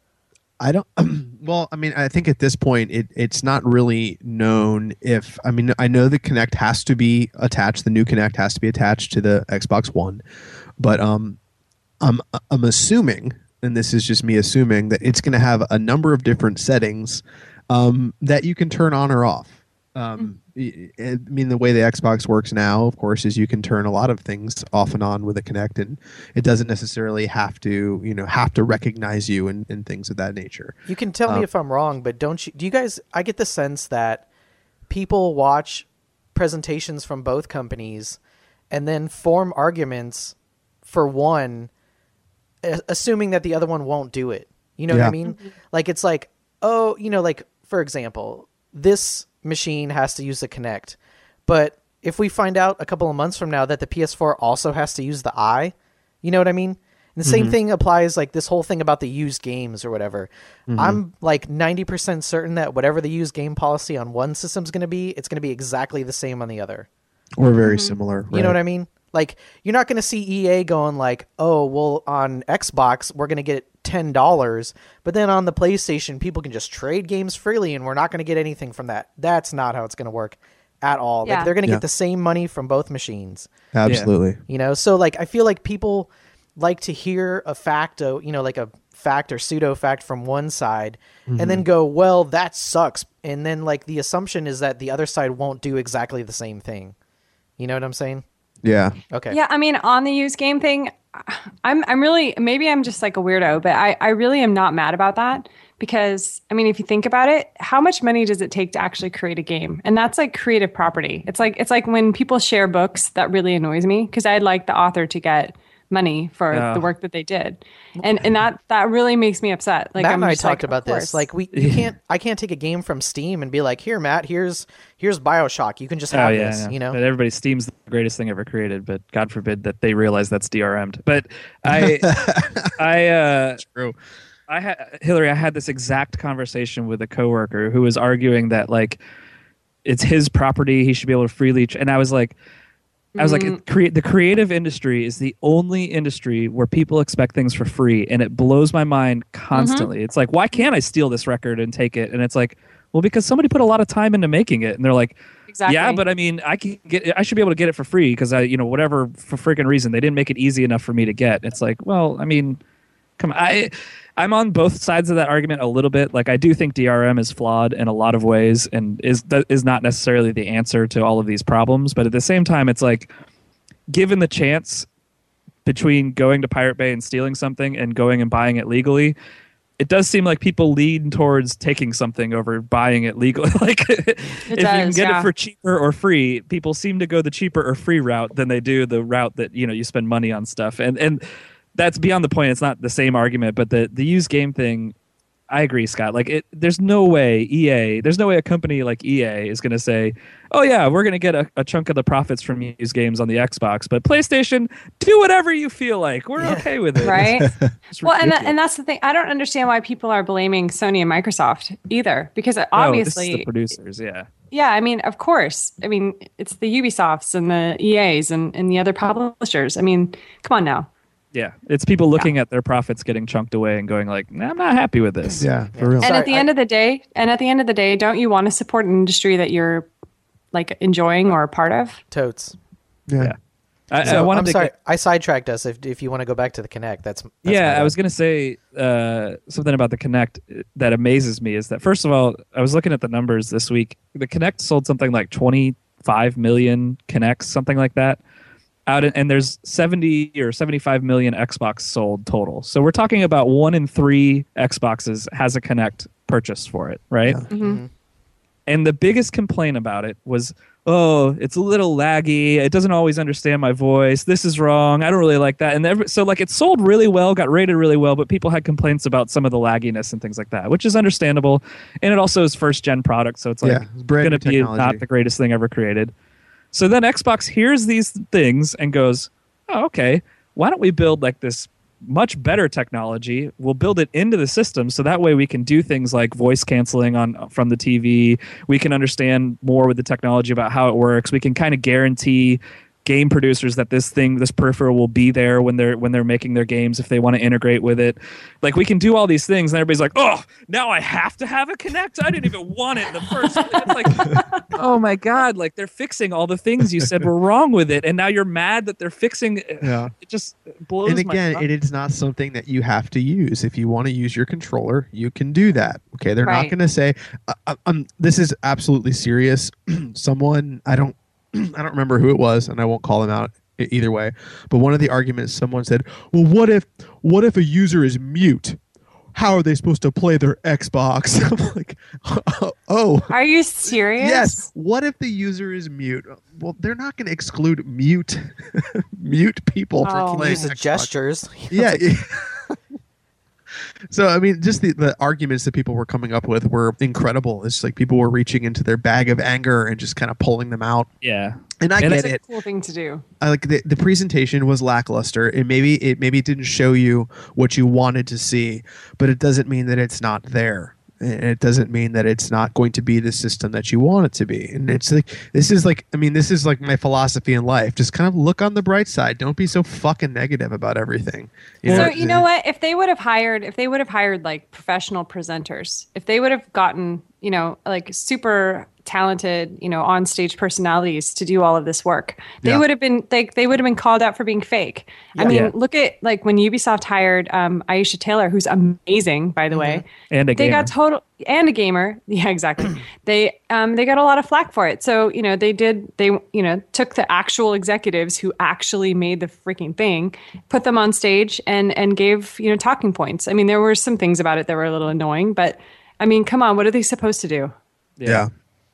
B: I don't. Well, I mean, I think at this point, it it's not really known if. I mean, I know the Kinect has to be attached. The new Kinect has to be attached to the Xbox One, but um, I'm I'm assuming, and this is just me assuming, that it's going to have a number of different settings um, that you can turn on or off. Um, I I mean, the way the Xbox works now, of course, is you can turn a lot of things off and on with a Kinect, and it doesn't necessarily have to, you know, have to recognize you and, and things of that nature.
D: You can tell
B: Um,
D: me if I'm wrong, but don't you? Do you guys? I get the sense that people watch presentations from both companies and then form arguments for one, a- assuming that the other one won't do it. You know what
B: Yeah.
D: I mean? Like it's like, oh, you know, like for example, this machine has to use the Kinect, but if we find out a couple of months from now that the P S four also has to use the Eye, you know what I mean? And the same thing applies, like this whole thing about the used games or whatever. I'm like ninety percent certain that whatever the used game policy on one system's going to be, it's going to be exactly the same on the other.
B: Or very similar.
D: You know what I mean? Like, you're not going to see E A going like, oh, well, on Xbox, we're going to get ten dollars, but then on the PlayStation, people can just trade games freely and we're not going to get anything from that. That's not how it's going to work at all.
C: Yeah.
D: Like, they're going to
B: Yeah.
D: get the same money from both machines.
B: Absolutely.
D: You know, so like I feel like people like to hear a fact, uh, you know, like a fact or pseudo fact from one side, and then go, well, that sucks. And then like the assumption is that the other side won't do exactly the same thing. You know what I'm saying?
B: Yeah.
D: Okay.
C: Yeah, I mean, on the used game thing, I'm I'm really maybe I'm just like a weirdo, but I I really am not mad about that because I mean, if you think about it, how much money does it take to actually create a game? And that's like creative property. It's like it's like when people share books, that really annoys me because I'd like the author to get money for
A: Yeah.
C: the work that they did, and and that that really makes me upset. Like
D: Matt
C: I'm
D: and I
C: just
D: talked
C: like,
D: about
C: of
D: this.
C: course.
D: Like we, you can't. I can't take a game from Steam and be like, "Here, Matt. Here's here's Bioshock. You can just
A: Oh
D: have
A: yeah,
D: this."
A: yeah.
D: You know.
A: But everybody, Steam's the greatest thing ever created, but God forbid that they realize that's D R M'd. But I, I, uh,
B: True.
A: I had Hillary. I had this exact conversation with a coworker who was arguing that like it's his property, he should be able to freely. Ch- and I was like, I was like, cre- the creative industry is the only industry where people expect things for free, and it blows my mind constantly. It's like, why can't I steal this record and take it? And it's like, well, because somebody put a lot of time into making it, and they're like,
C: Exactly.
A: yeah, but I mean, I can get, I should be able to get it for free because I, you know, whatever for freaking reason they didn't make it easy enough for me to get. It's like, well, I mean, come on, I, I'm on both sides of that argument a little bit. Like, I do think D R M is flawed in a lot of ways and is that is not necessarily the answer to all of these problems. But at the same time, it's like, given the chance between going to Pirate Bay and stealing something and going and buying it legally, it does seem like people lean towards taking something over buying it legally. Like, if you can
C: does,
A: get
C: yeah.
A: it for cheaper or free, people seem to go the cheaper or free route than they do the route that, you know, you spend money on stuff. And and that's beyond the point. It's not the same argument, but the the used game thing, I agree, Scott. Like, it, there's no way E A, there's no way a company like E A is going to say, oh yeah, we're going to get a, a chunk of the profits from used games on the Xbox, but PlayStation, do whatever you feel like. We're okay with it.
C: Right?
A: It's
C: Well, and,
A: ridiculous.
C: that, and that's the thing. I don't understand why people are blaming Sony and Microsoft either, because
A: No, this is
C: obviously,
A: the producers, yeah.
C: yeah, I mean, of course. I mean, it's the Ubisofts and the E As and, and the other publishers. I mean, come on now.
A: Yeah, it's people looking at their profits getting chunked away and going like, nah, I'm not happy with this.
B: Yeah, for real.
C: And
D: Sorry,
C: at the
D: I-
C: end of the day, and at the end of the day, don't you want to support an industry that you're like enjoying or a part of?
D: Totes.
B: Yeah.
A: Yeah. I,
D: So,
A: I wanted
D: I'm
A: to
D: sorry,
A: get-
D: I sidetracked us. If if you want to go back to the Kinect, that's, that's my
A: yeah, I
D: bad.
A: was gonna say uh, something about the Kinect that amazes me is that, first of all, I was looking at the numbers this week. The Kinect sold something like twenty-five million Kinects, something like that. Out in, and there's seventy or seventy-five million Xbox sold total. So we're talking about one in three Xboxes has a Kinect purchase for it, right?
C: Mm-hmm.
A: And the biggest complaint about it was, oh, it's a little laggy. It doesn't always understand my voice. This is wrong. I don't really like that. And every, so like it sold really well, got rated really well, but people had complaints about some of the lagginess and things like that, which is understandable. And it also is first gen product, so it's like
B: Yeah, it's brand
A: going to
B: new
A: be
B: technology.
A: not the greatest thing ever created. So then Xbox hears these things and goes, oh, okay, why don't we build like this much better technology? We'll build it into the system so that way we can do things like voice canceling on from the T V. We can understand more with the technology about how it works. We can kind of guarantee game producers that this thing, this peripheral will be there when they're when they're making their games if they want to integrate with it. Like, we can do all these things, and everybody's like, oh, now I have to have a Kinect? I didn't even want it in the first place. It's like, oh my God, like they're fixing all the things you said were wrong with it, and now you're mad that they're fixing
B: Yeah.
A: it. Just blows
B: And
A: my
B: again,
A: mind.
B: it is not something that you have to use. If you want to use your controller, you can do that. Okay, they're not
C: Right.
B: going to say, uh, uh, um, "This is absolutely serious." Someone, I don't, I don't remember who it was, and I won't call them out e- either way. But one of the arguments, someone said, "Well, what if, what if a user is mute? How are they supposed to play their Xbox?" I'm like, "Oh,
C: Are you serious?
B: yes. What if the user is mute? Well, they're not going to exclude mute, mute people
C: Oh,
B: from playing
D: Use the
B: Xbox.
D: gestures.
B: Yeah. So I mean, just the, the arguments that people were coming up with were incredible. It's like people were reaching into their bag of anger and just kind of pulling them out.
A: yeah.
B: And I
A: And
B: get
C: It's a
B: it.
C: cool thing to do.
B: I like the, the presentation was lackluster. It maybe it maybe didn't show you what you wanted to see, but it doesn't mean that it's not there. And it doesn't mean that it's not going to be the system that you want it to be. And it's like this is like I mean this is like my philosophy in life. Just kind of look on the bright side. Don't be so fucking negative about everything. You
C: So
B: know?
C: you know what? If they would have hired, if they would have hired like professional presenters, if they would have gotten, you know, like super talented, you know, on stage personalities to do all of this work, they
B: Yeah.
C: would have been like they would have been called out for being fake. I mean,
A: Yeah.
C: look at like when Ubisoft hired um, Aisha Taylor, who's amazing, by the way.
A: And a
C: They
A: gamer.
C: got total and a gamer. Yeah, exactly. they um they got a lot of flack for it. So, you know, they did they you know, took the actual executives who actually made the freaking thing, put them on stage and and gave, you know, talking points. I mean, there were some things about it that were a little annoying, but I mean, come on, what are they supposed to do?
B: Yeah.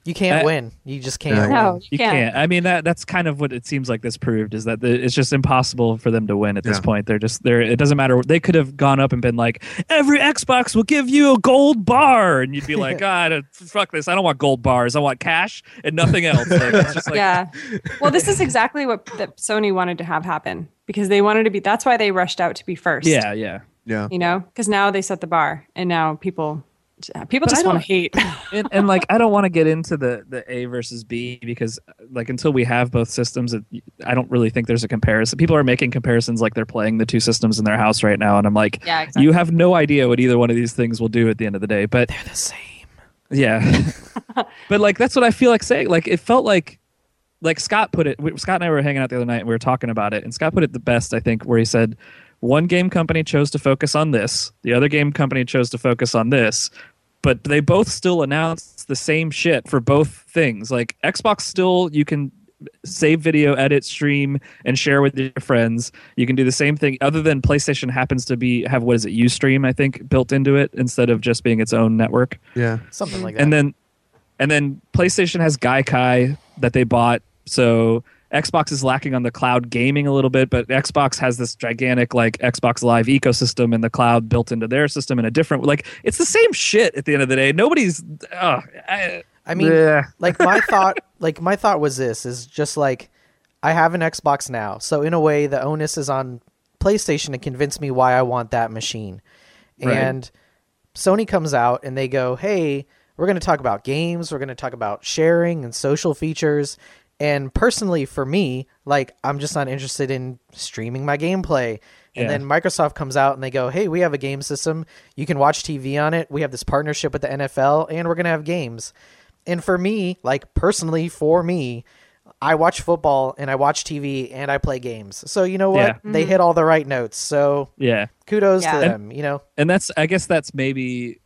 D: You can't
A: I-
D: win. You just can't.
C: No,
D: win.
C: you
A: You
C: can't.
A: can't. I mean, that that's kind of what it seems like this proved is that the, it's just impossible for them to win at this
B: Yeah.
A: point. They're just they're. It doesn't matter. They could have gone up and been like, every Xbox will give you a gold bar, and you'd be like, God, fuck this. I don't want gold bars. I want cash and nothing else. Like, it's just like,
C: Yeah. Well, this is exactly what that Sony wanted to have happen because they wanted to be. That's why they rushed out to be first.
A: yeah, yeah.
B: Yeah.
C: You know, because now they set the bar, and now people people
A: But I
C: just want
A: don't-
C: to hate.
A: and, and like I don't want to get into the the A versus B because like until we have both systems, it, I don't really think there's a comparison. People are making comparisons like they're playing the two systems in their house right now, and I'm like,
C: Yeah, exactly.
A: you have no idea what either one of these things will do at the end of the day. But
D: They're the same.
A: yeah, but like that's what I feel like saying. Like it felt like like Scott put it. we- Scott and I were hanging out the other night and we were talking about it, and Scott put it the best I think, where he said. One game company chose to focus on this. The other game company chose to focus on this. But they both still announced the same shit for both things. Like Xbox still, you can save video, edit, stream, and share with your friends. You can do the same thing. Other than PlayStation happens to be have what is it, Ustream, I think, built into it instead of just being its own network.
B: Yeah.
D: Something like that.
A: And then, and then PlayStation has Gaikai that they bought. So Xbox is lacking on the cloud gaming a little bit, but Xbox has this gigantic like Xbox Live ecosystem and the cloud built into their system in a different like it's the same shit at the end of the day. Nobody's. Uh, I,
D: I mean,
A: yeah.
D: like my thought, like my thought was this: is just like I have an Xbox now, so in a way, the onus is on PlayStation to convince me why I want that machine.
A: Right.
D: And Sony comes out and they go, "Hey, we're going to talk about games. We're going to talk about sharing and social features." And personally, for me, like I'm just not interested in streaming my gameplay. And
A: Yeah.
D: then Microsoft comes out and they go, "Hey, we have a game system. You can watch T V on it. We have this partnership with the N F L, and we're going to have games." And for me, like personally, for me, I watch football and I watch T V and I play games. So you know what?
A: Yeah.
D: They hit all the right notes. So
A: Yeah.
D: kudos
C: Yeah.
D: to them. You know,
A: And that's I guess that's maybe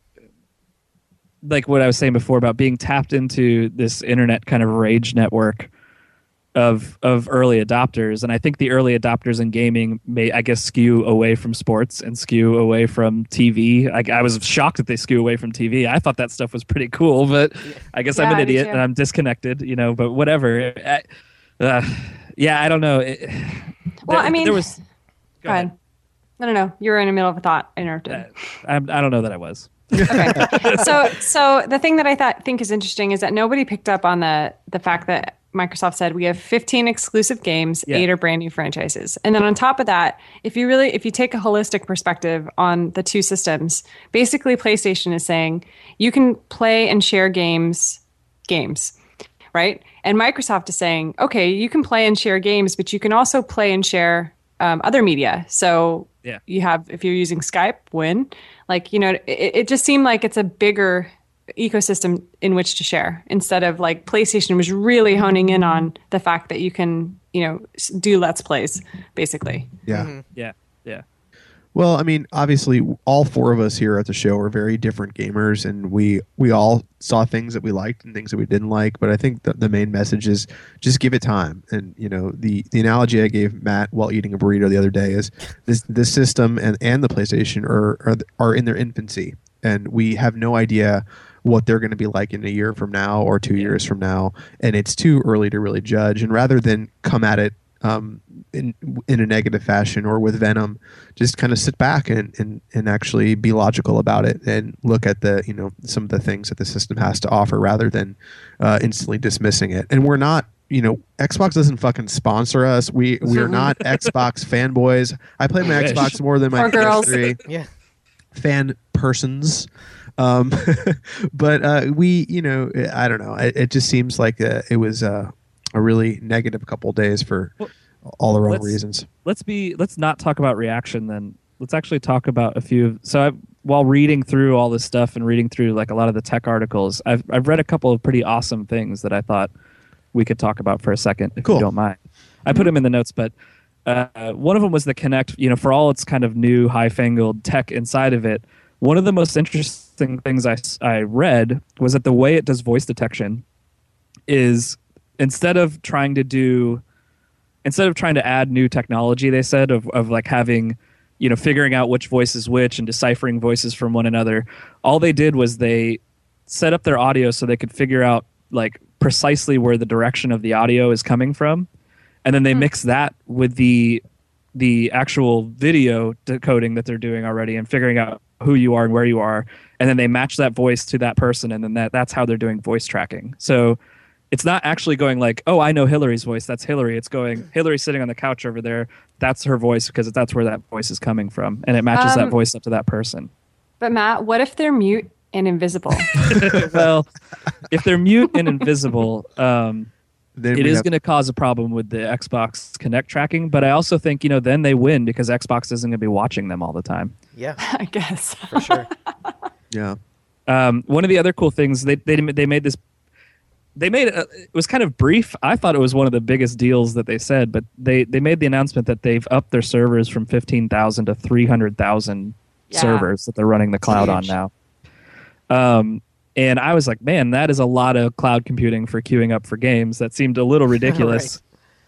A: like what I was saying before about being tapped into this internet kind of rage network of of early adopters. And I think the early adopters in gaming may I guess skew away from sports and skew away from T V. I, I was shocked that they skew away from T V. I thought that stuff was pretty cool, but I guess I'm
C: Yeah,
A: an
C: I did
A: idiot
C: too.
A: and I'm disconnected, you know, but whatever. I, uh, yeah, I don't know. It,
C: Well,
A: there-
C: I mean,
A: there was
C: Go ahead. No, no, no. You were in the middle of a thought. I interrupted.
A: Uh, I, I don't know that I was.
C: Okay. so, so the thing that I thought think is interesting is that nobody picked up on the the fact that Microsoft said we have fifteen exclusive games,
A: Yeah.
C: eight are brand new franchises, and then on top of that, if you really if you take a holistic perspective on the two systems, basically PlayStation is saying you can play and share games, games, right? And Microsoft is saying, okay, you can play and share games, but you can also play and share um, other media. So
A: Yeah.
C: you have if you're using Skype, win. Like, you know, it, it just seemed like it's a bigger ecosystem in which to share instead of like PlayStation was really honing in on the fact that you can, you know, s- do Let's Plays basically.
B: Yeah.
A: Yeah. Yeah.
B: Well, I mean, obviously, all four of us here at the show are very different gamers, and we we all saw things that we liked and things that we didn't like. But I think the, the main message is just give it time. And you know, the the analogy I gave Matt while eating a burrito the other day is this this system and and the PlayStation are are, are in their infancy, and we have no idea what they're going to be like in a year from now or two years from now, and it's too early to really judge. And rather than come at it um, in in a negative fashion or with venom, just kind of sit back and, and and actually be logical about it and look at the you know some of the things that the system has to offer rather than uh, instantly dismissing it. And we're not. You know, Xbox doesn't fucking sponsor us. We we're not Xbox fanboys. I play my
A: Wish.
B: Xbox more than my
C: Or girls.
B: P S three
D: yeah.
B: fan persons. Um, but uh, we, you know, I don't know. It, it just seems like uh, it was uh, a really negative couple days for
A: Well,
B: all the wrong
A: let's-
B: reasons.
A: let's be let's not talk about reaction then. Let's actually talk about a few. So I, while reading through all this stuff and reading through like a lot of the tech articles, I've I've read a couple of pretty awesome things that I thought we could talk about for a second, if
B: Cool.
A: you don't mind. I put them in the notes, but uh, one of them was the Kinect. You know, for all its kind of new, high-fangled tech inside of it, one of the most interesting things I s- I read was that the way it does voice detection is instead of trying to do instead of trying to add new technology, they said of of like having you know figuring out which voice is which and deciphering voices from one another, all they did was they set up their audio so they could figure out like precisely where the direction of the audio is coming from, and then they
C: Hmm.
A: mix that with the the actual video decoding that they're doing already and figuring out who you are and where you are, and then they match that voice to that person, and then that that's how they're doing voice tracking. So it's not actually going like, oh, I know Hillary's voice, that's Hillary. It's going, Hillary's sitting on the couch over there, that's her voice, because that's where that voice is coming from, and it matches that
C: Um,
A: voice up to that person.
C: But Matt, what if they're mute and invisible?
A: Well, if they're mute and invisible, um,
B: Then
A: it
B: we
A: is
B: have-
A: going to cause a problem with the Xbox Connect tracking, but I also think, you know, then they win because Xbox isn't going to be watching them all the time.
D: Yeah,
C: I guess.
D: for sure.
B: yeah.
A: Um, one of the other cool things, they they, they made this, they made it, it was kind of brief. I thought it was one of the biggest deals that they said, but they, they made the announcement that they've upped their servers from fifteen thousand to three hundred thousand
C: Yeah.
A: servers that they're running the cloud on
D: Huge.
A: now. Um, and I was like, man, that is a lot of cloud computing for queuing up for games. That seemed a little ridiculous.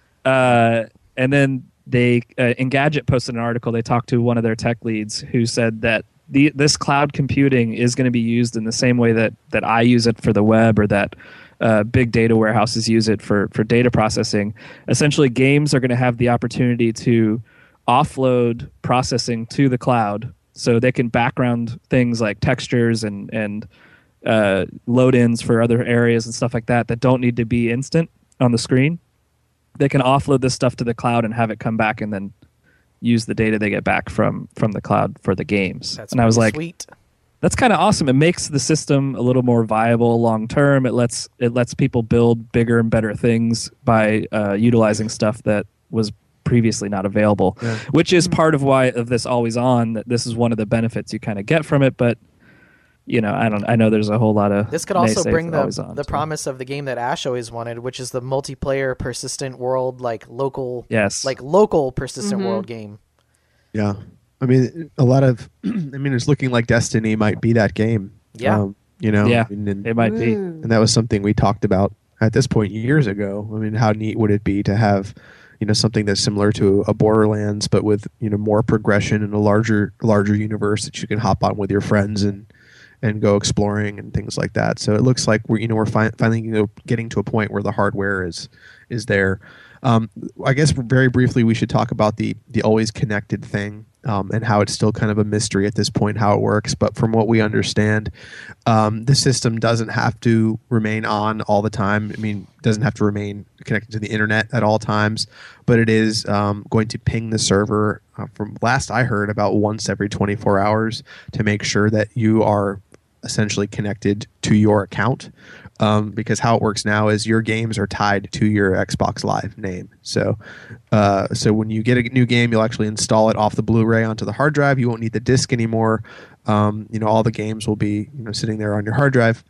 A: uh, and then they, uh, Engadget posted an article. They talked to one of their tech leads who said that the this cloud computing is going to be used in the same way that that I use it for the web, or that uh, big data warehouses use it for for data processing. Essentially, games are going to have the opportunity to offload processing to the cloud, so they can background things like textures and and uh, load-ins for other areas and stuff like that that don't need to be instant on the screen. They can offload this stuff to the cloud and have it come back, and then use the data they get back from from the cloud for the games.
D: That's
A: and I was
D: pretty
A: like,
D: sweet.
A: that's kind of awesome. It makes the system a little more viable long term. It lets it lets people build bigger and better things by uh, utilizing stuff that was previously not available,
B: Yeah.
A: which is part of why of this always on. That this is one of the benefits you kind of get from it. But you know, I don't. I know there's a whole lot of
D: This could also
A: naysays
D: bring
A: with
D: the
A: always on,
D: the
A: so.
D: promise of the game that Ash always wanted, which is the multiplayer persistent world, like local,
A: Yes,
D: like local persistent
C: Mhm.
D: world game.
B: Yeah. I mean, a lot of, I mean, it's looking like Destiny might be that game.
D: Yeah.
B: Um, you know,
A: Yeah.
B: and, and,
A: it might be.
C: Ooh.
B: and that was something we talked about at this point years ago. I mean, how neat would it be to have, you know, something that's similar to a Borderlands, but with, you know, more progression and a larger, larger universe that you can hop on with your friends and, and go exploring and things like that. So it looks like we're, you know, we're fi- finally, you know, getting to a point where the hardware is, is there. Um, I guess very briefly, we should talk about the the always connected thing, um, and how it's still kind of a mystery at this point how it works. But from what we understand, um, the system doesn't have to remain on all the time. I mean, doesn't have to remain connected to the internet at all times, but it is um, going to ping the server, uh, from last I heard, about once every twenty-four hours to make sure that you are essentially connected to your account. Um, because how it works now is your games are tied to your Xbox Live name. So, uh, so when you get a new game, you'll actually install it off the Blu-ray onto the hard drive. You won't need the disc anymore. Um, you know, all the games will be, you know, sitting there on your hard drive,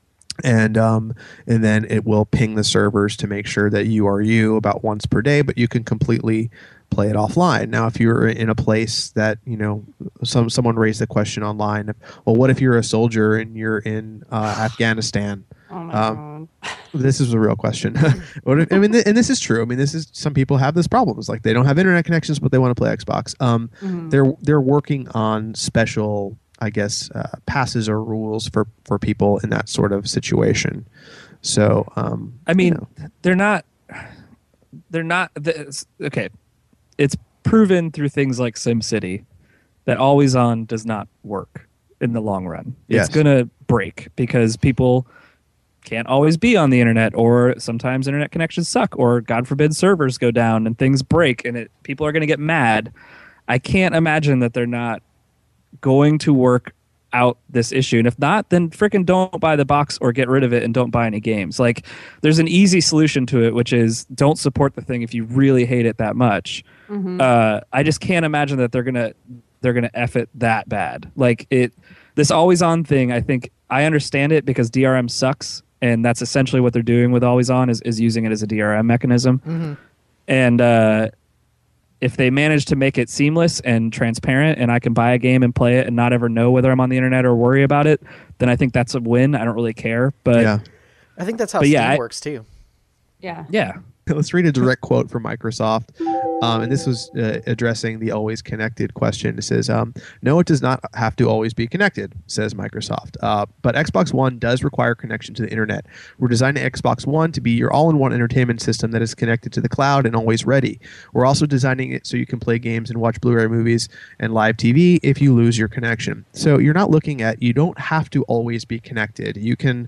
B: and um, and then it will ping the servers to make sure that you are you about once per day, but you can completely play it offline. Now, if you're in a place that, you know, some someone raised the question online, well, what if you're a soldier and you're in uh, Afghanistan?
C: Oh my
B: Um,
C: god.
B: This is a real question. What if- I mean, th- and this is true. I mean, this is, some people have this problem. It's like they don't have internet connections, but they want to play Xbox. Um,
C: Mhm.
B: They're they're working on special, I guess, uh, passes or rules for for people in that sort of situation. So, um,
A: I mean,
B: you know.
A: they're not. They're not. The, okay, it's proven through things like SimCity that always on does not work in the long run.
B: Yes.
A: It's gonna break because people can't always be on the internet, or sometimes internet connections suck, or God forbid servers go down and things break, and it people are gonna get mad. I can't imagine that they're not going to work out this issue, and if not, then freaking don't buy the box or get rid of it and don't buy any games. Like, there's an easy solution to it, which is don't support the thing if you really hate it that much.
C: Mhm.
A: uh, I just can't imagine that they're gonna they're gonna F it that bad. Like, it this always on thing, I think I understand it because D R M sucks, and that's essentially what they're doing with always on is, is using it as a D R M mechanism.
D: Mhm.
A: And uh, if they manage to make it seamless and transparent, and I can buy a game and play it and not ever know whether I'm on the internet or worry about it, then I think that's a win. I don't really care, but
B: yeah,
D: I think that's how
A: But
D: Steam
A: yeah, I-
D: works too.
C: Yeah.
A: yeah,
B: Let's read a direct quote from Microsoft. Um, and this was uh, addressing the always connected question. It says, um, no, it does not have to always be connected, says Microsoft. Uh, but Xbox One does require connection to the internet. We're designing Xbox One to be your all-in-one entertainment system that is connected to the cloud and always ready. We're also designing it so you can play games and watch Blu-ray movies and live T V if you lose your connection. So you're not looking at, you don't have to always be connected. You can...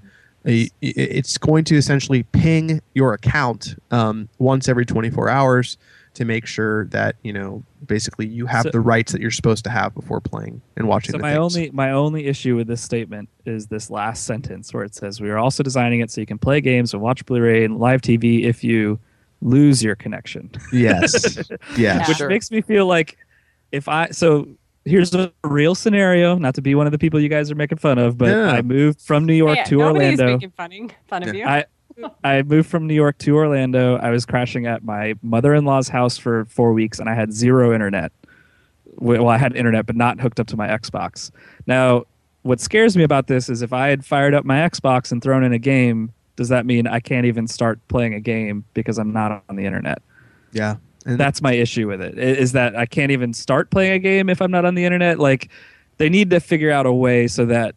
B: It's going to essentially ping your account um, once every twenty-four hours to make sure that, you know, basically you have
A: So-
B: the rights that you're supposed to have before playing and watching
A: So
B: the
A: my
B: things.
A: only my only issue with this statement is this last sentence where it says we are also designing it so you can play games and watch Blu-ray and live T V if you lose your connection.
B: Yes. yes.
C: Yeah.
A: Which
D: Sure.
A: makes me feel like if I so here's a real scenario, not to be one of the people you guys are making fun of, but
B: Yeah.
A: I moved from New York
C: Yeah,
A: to
C: nobody's
A: Orlando.
C: making funning, fun of you.
A: I I moved from New York to Orlando. I was crashing at my mother-in-law's house for four weeks, and I had zero internet. Well, I had internet, but not hooked up to my Xbox. Now, what scares me about this is if I had fired up my Xbox and thrown in a game, does that mean I can't even start playing a game because I'm not on the internet?
B: Yeah. And
A: That's my issue with it, i- is that I can't even start playing a game if I'm not on the internet. Like, they need to figure out a way so that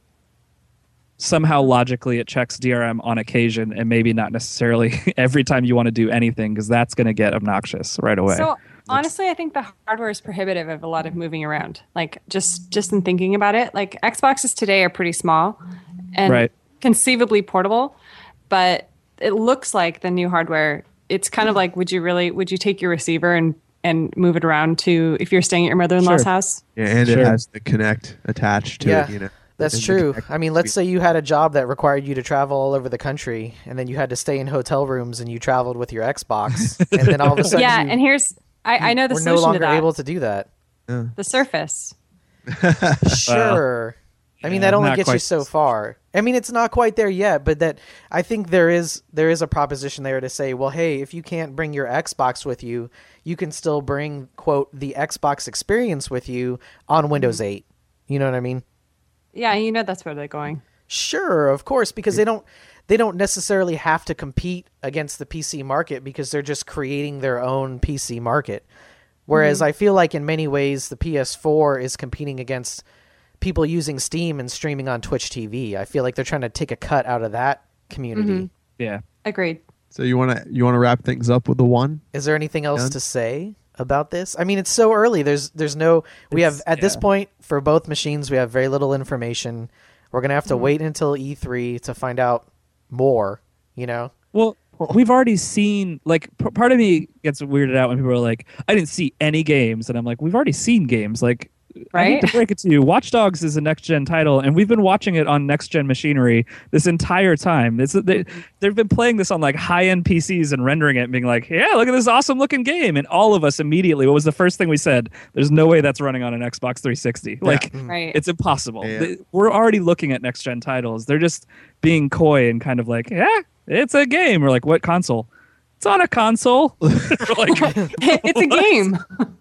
A: somehow logically it checks D R M on occasion and maybe not necessarily every time you want to do anything, because that's going to get obnoxious right away.
C: So honestly, I think the hardware is prohibitive of a lot of moving around. Like just just in thinking about it, like Xboxes today are pretty small and
A: Right.
C: conceivably portable, but it looks like the new hardware. It's kind of like, would you really would you take your receiver and and move it around to if you're staying at your mother-in-law's
A: Sure.
C: house?
B: yeah, and
A: Sure.
B: it has the Connect attached to
D: Yeah.
B: it, you know.
D: That's
B: And the
D: true.
B: Kinect-
D: I mean, let's say you had a job that required you to travel all over the country, and then you had to stay in hotel rooms, and you traveled with your Xbox, and then all of a sudden,
C: Yeah,
D: you,
C: and here's I, I know the
D: we're no
C: solution to
D: longer
C: that.
D: able to do that.
C: The Surface.
D: Sure. I mean,
A: yeah,
D: that only
A: not
D: gets you
A: quite
D: so
A: the
D: far. I mean, it's not quite there yet, but that I think there is there is a proposition there to say, well, hey, if you can't bring your Xbox with you, you can still bring, quote, the Xbox experience with you on Windows eight. You know what I mean?
C: Yeah, you know that's where they're going.
D: Sure, of course, because they don't they don't necessarily have to compete against the P C market because they're just creating their own P C market. Whereas I feel like in many ways the P S four is competing against people using Steam and streaming on Twitch T V. I feel like they're trying to take a cut out of that community.
A: yeah.
C: Agreed.
B: So you want to you want to wrap things up with the one?
D: Is there anything else
B: Done?
D: to say about this? I mean, it's so early. There's there's no we have
A: It's-
D: at this
A: yeah.
D: point for both machines we have very little information. We're going to have to wait until E three to find out more, you know.
A: Well, we've already seen, like, p- part of me gets weirded out when people are like, I didn't see any games. And I'm like, we've already seen games. Like, I hate
C: Right?
A: to break it to you, Watch Dogs is a next-gen title, and we've been watching it on next-gen machinery this entire time. It's, they, they've been playing this on, like, high-end P Cs and rendering it and being like, yeah, look at this awesome-looking game. And all of us immediately, what was the first thing we said? There's no way that's running on an Xbox three sixty. Like,
C: Right.
A: it's impossible.
B: Yeah.
A: They- We're already looking at next-gen titles. They're just being coy and kind of like, yeah, it's a game. We're like, what console? It's on a console. We're like,
C: It's a game.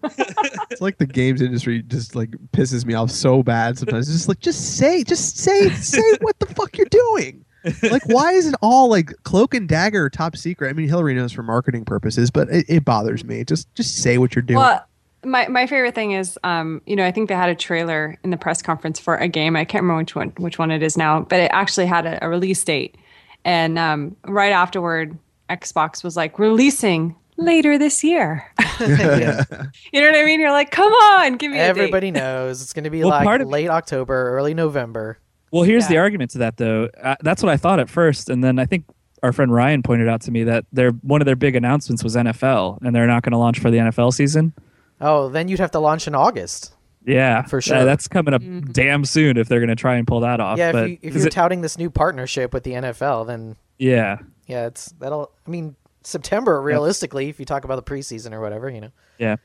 B: It's like the games industry just like pisses me off so bad sometimes. It's just like just say just say say what the fuck you're doing. Like why is it all like cloak and dagger top secret? I mean Hillary knows for marketing purposes, but it, it bothers me. Just just say what you're doing.
C: Well, my, my favorite thing is, um, you know, I think they had a trailer in the press conference for a game. I can't remember which one which one it is now, but it actually had a, a release date. And um, right afterward, Xbox was like releasing later this year.
D: Yeah.
C: You know what I mean? You're like, come on, give me a date.
D: Everybody knows it's going to be
A: Well,
D: like
A: part of-
D: late October, early November.
A: well, here's
C: Yeah.
A: the argument to that, though. Uh, that's what I thought at first, and then I think our friend Ryan pointed out to me that their one of their big announcements was N F L, and they're not going to launch for the N F L season.
D: Oh, then you'd have to launch in August.
A: Yeah,
D: For
A: Uh,
D: sure.
A: that's coming up
C: Mm-hmm.
A: damn soon if they're going to try and pull that off.
D: Yeah,
A: but
D: if, you, if
A: is
D: you're
A: it-
D: touting this new partnership with the N F L, then
A: yeah,
D: yeah, it's that'll. I mean, September realistically, if you talk about the preseason or whatever, you know.
A: yeah.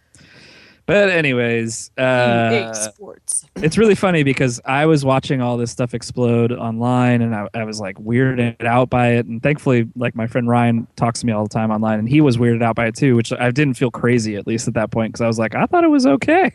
A: But anyways, uh,
C: Big sports.
A: it's really funny because I was watching all this stuff explode online, and I, I was like weirded out by it. And thankfully, like my friend Ryan talks to me all the time online, and he was weirded out by it too, which I didn't feel crazy at least at that point because I was like, I thought it was okay.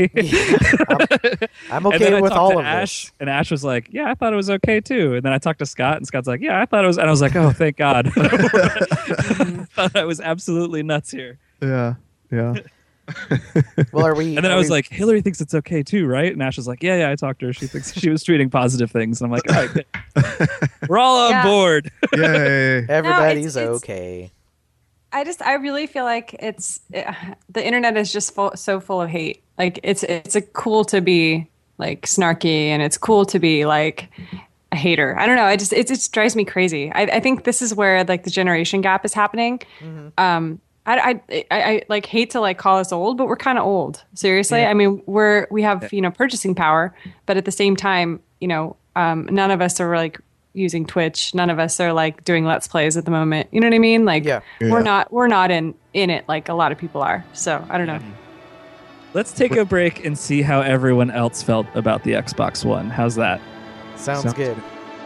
D: I'm
A: And then
D: okay
A: I
D: with
A: talked
D: all
A: to
D: of
A: Ash,
D: this.
A: and Ash was like, "Yeah, I thought it was okay too." And then I talked to Scott, and Scott's like, "Yeah, I thought it was." And I was like, "Oh, thank God." thought I was absolutely nuts here.
B: Yeah, yeah.
D: Well, are we?
A: And then
D: are
A: I was
D: we-
A: like, Hillary thinks it's okay too, right? And Ash was like, yeah, yeah, I talked to her. She thinks she was tweeting positive things. And I'm like, all right, good. We're all on
C: Yeah.
A: board.
B: Yay.
D: everybody's
C: it's-
D: okay.
C: I just I really feel like it's it, the internet is just full, so full of hate. Like it's it's a cool to be like snarky, and it's cool to be like a hater. I don't know. I just it just drives me crazy. I, I think this is where like the generation gap is happening. Um, I, I, I, I like hate to like call us old, but we're kind of old. Seriously, I mean we're we have you know purchasing power, but at the same time, you know, um, none of us are like using Twitch. None of us are like doing Let's Plays at the moment. You know what I mean? Like
D: Yeah.
C: we're
B: Yeah.
C: not we're not in in it like a lot of people are. So I don't know.
A: Let's take a break and see how everyone else felt about the Xbox One. How's that?
D: Sounds,
B: Sounds
D: good.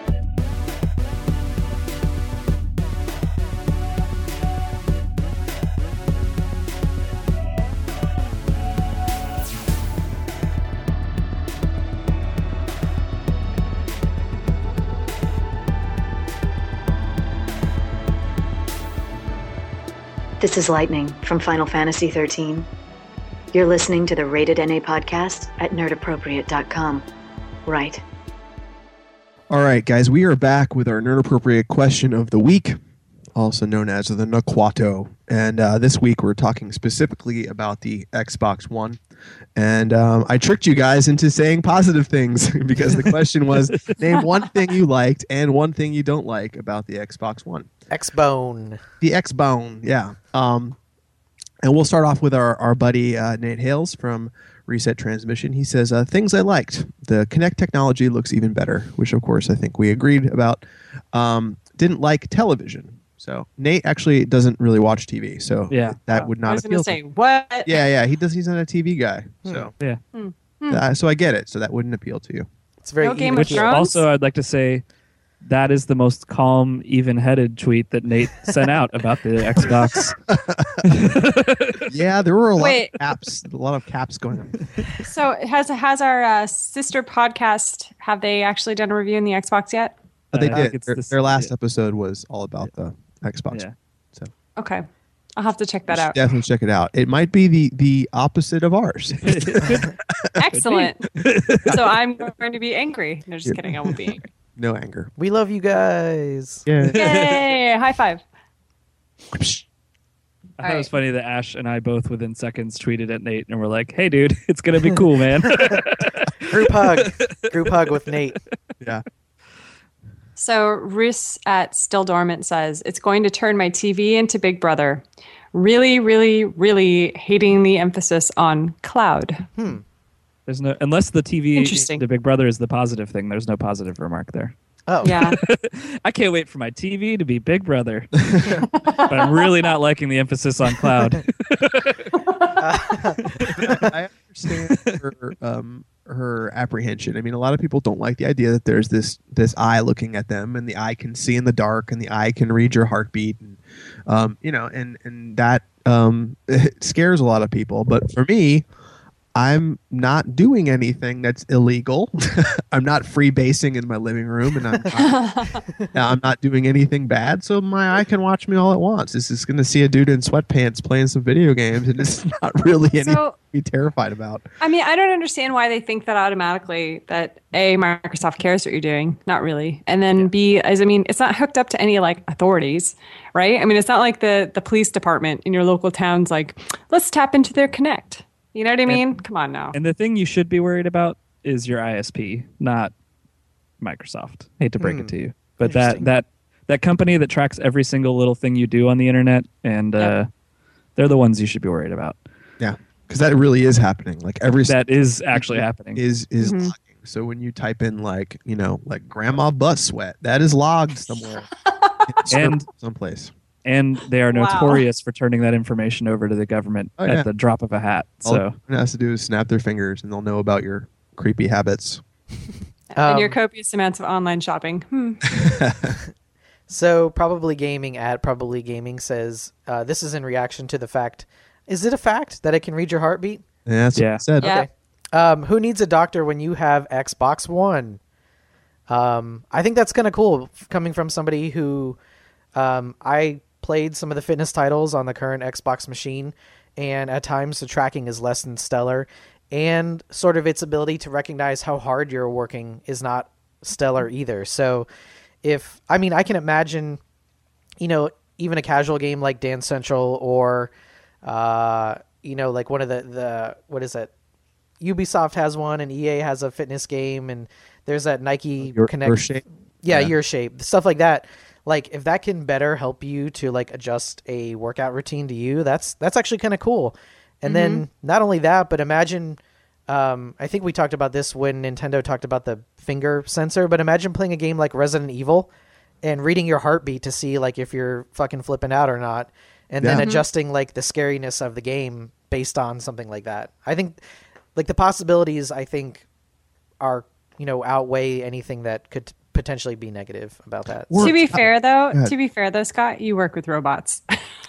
F: This is Lightning from Final Fantasy thirteen. You're listening to the Rated N A podcast at nerd appropriate dot com. Right.
B: All right, guys, we are back with our nerd appropriate question of the week, also known as the Naquato. And uh, this week we're talking specifically about the Xbox One. And um, I tricked you guys into saying positive things because the question was name one thing you liked and one thing you don't like about the Xbox One.
D: X-Bone.
B: The X-Bone, yeah. Um, and we'll start off with our, our buddy uh, Nate Hales from Reset Transmission. He says, uh, things I liked. The Kinect technology looks even better, which of course I think we agreed about. Um, didn't like television. So Nate actually doesn't really watch T V, so
A: Yeah.
B: that would
C: I
B: not
C: was
B: appeal
C: gonna say
B: to him.
C: what?
B: Yeah, yeah, he does. He's not a T V guy, so
A: Yeah.
B: uh, so I get it. So that wouldn't appeal to you.
D: It's very
C: No Game
D: even
C: of
A: Which
D: keel.
C: Thrones?
A: also, I'd like to say that is the most calm, even-headed tweet that Nate sent out about the Xbox.
B: Yeah, there were a lot
C: Wait.
B: of caps, a lot of caps going on.
C: So has has our uh, sister podcast have they actually done a review in the Xbox yet?
B: But they
A: Uh, I think
B: did.
A: it's
B: Their,
A: this-
B: their last
A: yeah.
B: episode was all about the Xbox.
A: Yeah.
C: Okay, I'll have to check that
B: You should
C: out.
B: Definitely check it out. It might be the the opposite of ours.
C: Excellent. So I'm going to be angry. No, just kidding. I won't be angry.
B: No anger.
D: We love you guys.
B: Yeah.
C: Yay! High five.
A: I thought it was
C: Alright.
A: funny that Ash and I both within seconds tweeted at Nate and we're like, hey, dude, it's going to be cool, man.
D: Group hug. Group hug with Nate.
B: Yeah.
C: So Rhys at Still Dormant says, it's going to turn my T V into Big Brother. Really, really, really hating the emphasis on cloud.
A: There's no, unless the T V,
C: Interesting.
A: the Big Brother is the positive thing, there's no positive remark there.
D: Oh.
C: Yeah.
A: I can't wait for my T V to be Big Brother. But I'm really not liking the emphasis on cloud.
B: I understand her um her apprehension. I mean, a lot of people don't like the idea that there's this this eye looking at them, and the eye can see in the dark, and the eye can read your heartbeat, and um, you know, and and that um it scares a lot of people. But for me, I'm not doing anything that's illegal. I'm not freebasing in my living room, and I'm not, I'm not doing anything bad. So my eye can watch me all it wants. This is going to see a dude in sweatpants playing some video games, and it's not really anything
C: So-
B: to be terrified about.
C: I mean, I don't understand why they think that automatically that A, Microsoft cares what you're doing. Not really. And then B, as I mean, it's not hooked up to any like authorities, right? I mean, it's not like the, the police department in your local town's like, let's tap into their Connect. You know what I mean? Come on now.
A: And the thing you should be worried about is your I S P, not Microsoft. Hate to break
D: Hmm.
A: it to you. But that,
D: Interesting.
A: that that company that tracks every single little thing you do on the internet, and uh, they're the ones you should be worried about.
B: Yeah, because that really is happening. Like every
A: That is actually happening.
B: is is
C: Mhm.
B: logging. So when you type in like you know like grandma butt sweat, that is logged somewhere, in a server
A: And-
B: someplace.
A: And they are
C: Wow.
A: notorious for turning that information over to the government
B: Oh, yeah.
A: at the drop of a hat.
B: All
A: So
B: it has to do is snap their fingers, and they'll know about your creepy habits.
C: and
D: Um,
C: your copious amounts of online shopping. Hmm.
D: So probably gaming at probably gaming says uh, this is in reaction to the fact. Is it a fact that it can read your heartbeat?
B: And that's what
A: Yeah.
B: I said.
C: Yeah.
D: Okay. Um, who needs a doctor when you have Xbox One? Um, I think that's kind of cool f- coming from somebody who um, I played some of the fitness titles on the current Xbox machine, and at times the tracking is less than stellar, and sort of its ability to recognize how hard you're working is not stellar either. So if, I mean, I can imagine, you know, even a casual game like Dance Central or, uh, you know, like one of the, the, what is it? Ubisoft has one and E A has a fitness game, and there's that Nike
B: Your,
D: Connect.
B: your shape.
D: Yeah,
B: Yeah.
D: your shape, stuff like that. Like if that can better help you to like adjust a workout routine to you, that's that's actually kind of cool. And then not only that, but imagine, um, I think we talked about this when Nintendo talked about the finger sensor, but imagine playing a game like Resident Evil and reading your heartbeat to see like if you're fucking flipping out or not, and then
B: Yeah.
D: adjusting like the scariness of the game based on something like that. I think like the possibilities, I think, are, you know, outweigh anything that could potentially be negative about that.
B: We're-
C: To be fair, though,
B: ahead.
C: to be fair though, Scott, you work with robots.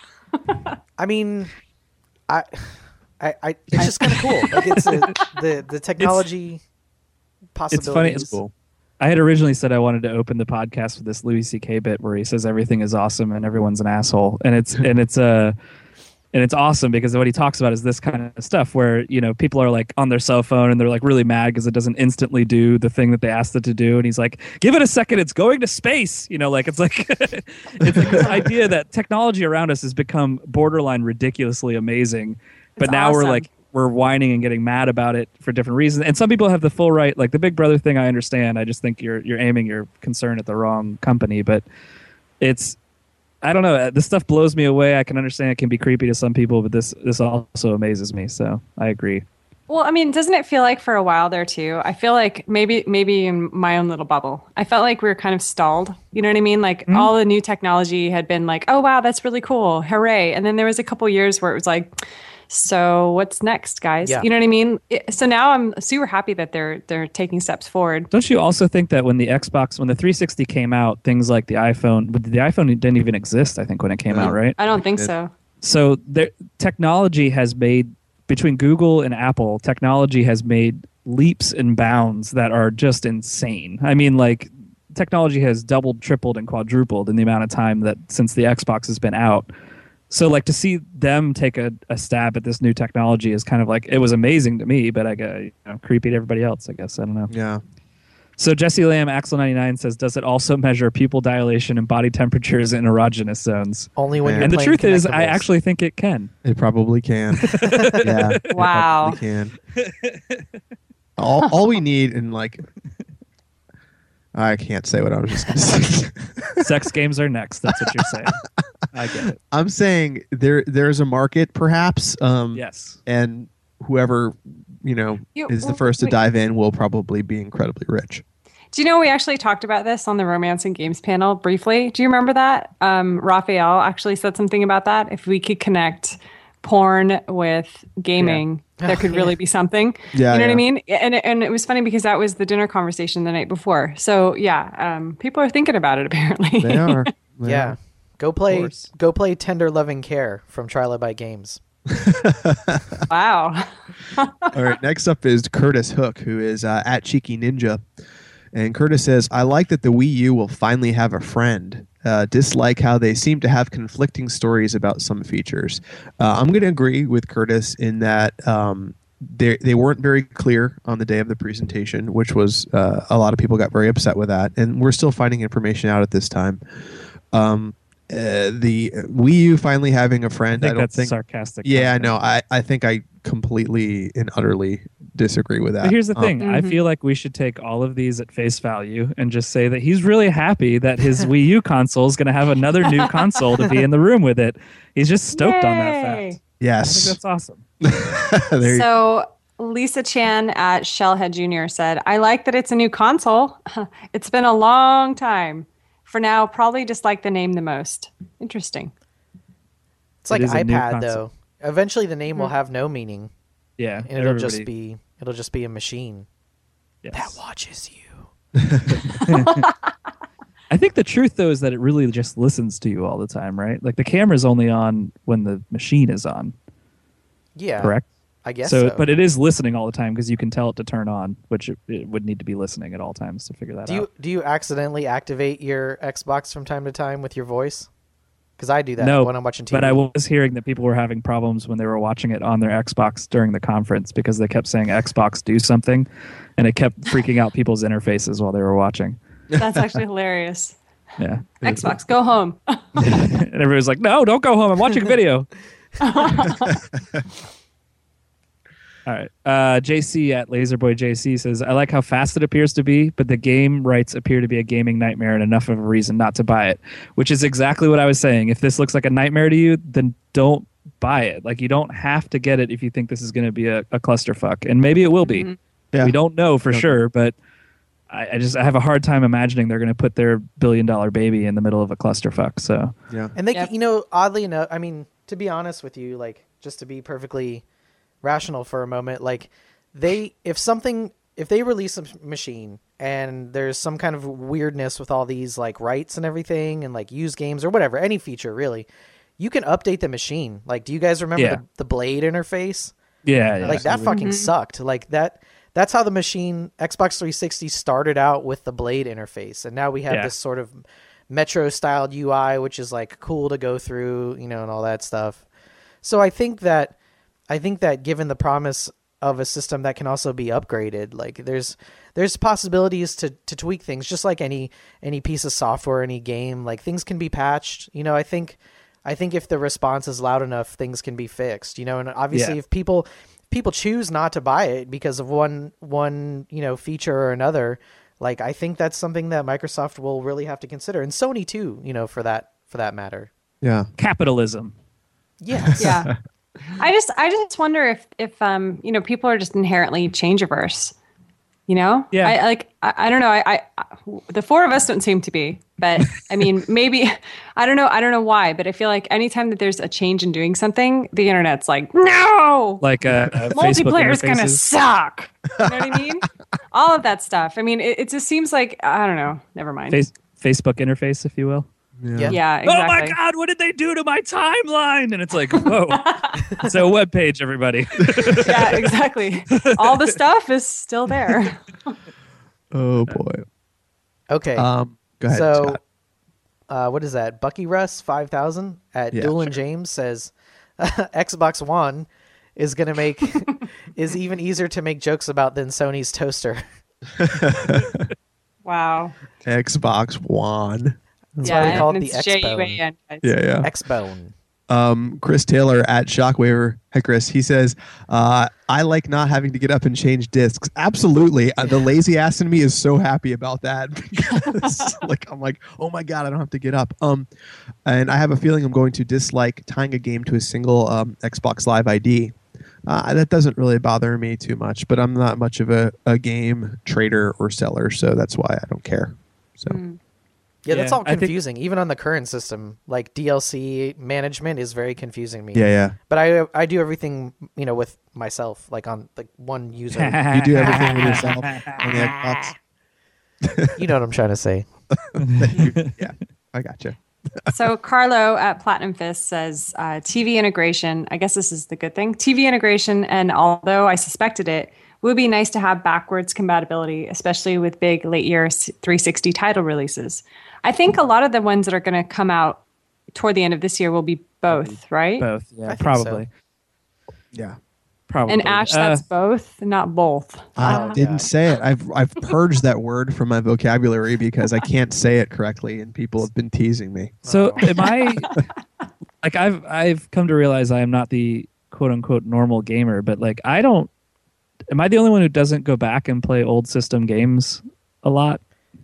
D: I mean, I, I, I it's just kind of cool. Like it's a, the the technology possibilities.
A: It's funny. It's
B: cool.
A: I had originally said I wanted to open the podcast with this Louis C K bit where he says everything is awesome and everyone's an asshole, and it's and it's uh, and it's awesome because what he talks about is this kind of stuff where, you know, people are like on their cell phone and they're like really mad because it doesn't instantly do the thing that they asked it to do, and he's like, give it a second, it's going to space, you know, like it's like it's like this idea that technology around us has become borderline ridiculously amazing, but
C: It's
A: now we're
C: awesome.
A: like we're whining and getting mad about it for different reasons. And some people have the full right, like the Big Brother thing. I understand. I just think you're you're aiming your concern at the wrong company. But it's, I don't know. This stuff blows me away. I can understand it can be creepy to some people, but this this also amazes me. So I agree.
C: Well, I mean, doesn't it feel like for a while there too? I feel like maybe maybe in my own little bubble, I felt like we were kind of stalled. You know what I mean? Like all the new technology had been like, oh wow, that's really cool, hooray! And then there was a couple years where it was like, so what's next, guys?
D: Yeah.
C: You know what I mean? It- so now I'm super happy that they're they're taking steps forward.
A: Don't you also think that when the Xbox, when the three sixty came out, things like the iPhone, but the iPhone didn't even exist, I think, when it came out, right?
C: I don't think
B: It-
C: so.
A: So there, technology has made, between Google and Apple, technology has made leaps and bounds that are just insane. I mean, like, technology has doubled, tripled, and quadrupled in the amount of time that since the Xbox has been out. So, like, to see them take a, a stab at this new technology is kind of like, it was amazing to me, but I got, you know, creepy to everybody else, I guess. I don't know.
B: Yeah.
A: So Jesse Lamb, Axel ninety-nine says, does it also measure pupil dilation and body temperatures in erogenous zones?
D: Only when
B: And
D: you're
A: And the
D: playing
A: truth is, I
D: Connectables.
A: actually think it can.
B: It probably can. Yeah. it
C: Wow.
B: probably can. all, all we need in like, I can't say what I was just going to say.
A: Sex games are next. That's what you're saying. I get it.
B: I'm saying there there's a market perhaps. Um,
A: Yes.
B: And whoever, you know,
C: You-
B: is the
C: well,
B: first to
C: wait.
B: dive in will probably be incredibly rich.
C: Do you know we actually talked about this on the Romance and Games panel briefly? Do you remember that? Um, Raphael actually said something about that. If we could connect porn with gaming, there could really be something.
B: Yeah,
C: you know what
B: yeah.
C: I mean? And and it was funny because that was the dinner conversation the night before. So yeah, um, people are thinking about it apparently.
B: They are. They
D: Yeah.
B: are.
D: Go play
A: course.
D: go play Tender Loving Care from Trilobite Games.
C: Wow.
B: All right. Next up is Curtis Hook, who is uh, at Cheeky Ninja. And Curtis says, I like that the Wii U will finally have a friend. Uh, dislike how they seem to have conflicting stories about some features. Uh, I'm going to agree with Curtis in that um, they they weren't very clear on the day of the presentation, which was uh, a lot of people got very upset with that. And we're still finding information out at this time. Um, uh, the Wii U finally having a
A: I
B: friend,
A: think
B: I, don't
A: that's
B: think.
A: sarcastic.
B: Yeah, I
A: comment.
B: know. I, I think I completely and utterly disagree with that.
A: But here's the
B: Um,
A: thing. I feel like we should take all of these at face value and just say that he's really happy that his Wii U console is going to have another new console to be in the room with it. He's just stoked on that
C: Yay.
A: fact. I think
B: Yes.
A: that's awesome.
B: There you-
C: So Lisa Chan at Shellhead Junior said, I like that it's a new console. It's been a long time. For now, probably just like the name the most. Interesting.
D: It's like
A: It is a new
D: iPad
A: console.
D: though. Eventually the name will have no meaning
A: Yeah.
D: and it'll just
A: everybody-
D: be it'll just be a machine
A: yes.
D: that watches you.
A: I think the truth, though, is that it really just listens to you all the time, right? Like the camera's only on when the machine is on,
D: Yeah.
A: correct?
D: I guess
A: so,
D: so.
A: but it is listening all the time because you can tell it to turn on, which it, it would need to be listening at all times to figure that
D: do you
A: out.
D: do you accidentally activate your Xbox from time to time with your voice? Because I do that
A: No,
D: when I'm watching T V.
A: but I was hearing that people were having problems when they were watching it on their Xbox during the conference because they kept saying Xbox do something, and it kept freaking out people's interfaces while they were watching.
C: That's actually hilarious.
A: Yeah.
C: Xbox, go home.
A: And everybody's like, no, don't go home. I'm watching a video. All right. Uh, J C at Laserboy J C says, I like how fast it appears to be, but the game rights appear to be a gaming nightmare and enough of a reason not to buy it, which is exactly what I was saying. If this looks like a nightmare to you, then don't buy it. Like, you don't have to get it if you think this is going to be a, a clusterfuck. And maybe it will be.
C: Mm-hmm.
B: Yeah.
A: We don't know for
B: Okay.
A: sure, but I, I just I have a hard time imagining they're going to put their billion dollar baby in the middle of a clusterfuck. So
B: Yeah.
D: And they,
C: Yep.
D: you know, oddly enough, I mean, to be honest with you, like, just to be perfectly rational for a moment, like, they, if something, if they release a machine and there's some kind of weirdness with all these, like, rights and everything and, like, used games or whatever, any feature, really, you can update the machine. Like, do you guys remember
A: Yeah.
D: the, the Blade interface?
A: yeah, yeah.
D: Like, that fucking sucked. Like, that, that's how the machine, Xbox three sixty started out with the Blade interface. And now we have
A: Yeah.
D: this sort of Metro-styled U I, which is, like, cool to go through, you know, and all that stuff. So I think that, I think that given the promise of a system that can also be upgraded, like there's there's possibilities to, to tweak things, just like any any piece of software, any game, like things can be patched. You know, I think I think if the response is loud enough, things can be fixed. You know, and obviously
A: Yeah.
D: if people people choose not to buy it because of one one you know feature or another, like I think that's something that Microsoft will really have to consider, and Sony too. You know, for that for that matter.
B: Yeah.
A: Capitalism.
D: Yes.
C: Yeah. I just I just wonder if if um you know people are just inherently change averse. You know?
A: Yeah.
C: I like I, I don't know. I, I I the four of us don't seem to be, but I mean maybe I don't know I don't know why, but I feel like anytime that there's a change in doing something, the internet's like, no,
A: Like uh, uh, Facebook
C: multiplayer's gonna
A: interfaces.
C: suck. You know what I mean? All of that stuff. I mean, it, it just seems like I don't know. Never mind.
A: Face, Facebook interface, if you will.
D: Yeah.
C: Yeah, exactly.
A: Oh my God, what did they do to my timeline? And it's like, whoa. It's a web page, everybody.
C: Yeah, exactly. All the stuff is still there.
B: Oh boy.
D: Okay.
B: Um. Go ahead.
D: so,
B: Scott.
D: uh, what is that? Bucky Russ five thousand at
B: Yeah,
D: Doolin James says Xbox One is gonna make is even easier to make jokes about than Sony's toaster.
C: Wow.
B: Xbox One.
D: That's
C: yeah,
D: why they call it
C: and
D: the
C: it's J U A
D: X-Bone.
C: N. guys.
B: Yeah. Yeah.
D: X-Bone.
B: Um, Chris Taylor at Shockwaver. Hey, Chris. He says, uh, I like not having to get up and change discs. Absolutely. Uh, the lazy ass in me is so happy about that. Because, like, I'm like, oh my God, I don't have to get up. Um, and I have a feeling I'm going to dislike tying a game to a single um, Xbox Live I D. Uh, that doesn't really bother me too much, but I'm not much of a, a game trader or seller, so that's why I don't care. So.
C: Mm.
D: Yeah, that's
A: Yeah,
D: all
A: I think-
D: confusing. Even on the current system, like D L C management is very confusing to me.
B: Yeah, yeah.
D: But I I do everything, you know, with myself, like on like one user.
B: You do everything with yourself on the Xbox.
D: You know what I'm trying to say.
B: Yeah, I gotcha.
C: So Carlo at Platinum Fist says uh, T V integration. I guess this is the good thing. T V integration, and although I suspected it, would be nice to have backwards compatibility, especially with big late year three sixty title releases. I think a lot of the ones that are going to come out toward the end of this year will be both, right?
A: Both,
D: I
A: yeah,
D: think
A: probably.
B: Yeah.
A: Probably.
C: And Ash,
A: Uh,
C: that's both, not both.
B: I
D: Oh,
B: didn't
D: God.
B: say it. I've I've purged that word from my vocabulary because I can't say it correctly, and people have been teasing me.
A: So am I like I've I've come to realize I am not the quote unquote normal gamer, but like I don't am I the only one who doesn't go back and play old system games a lot?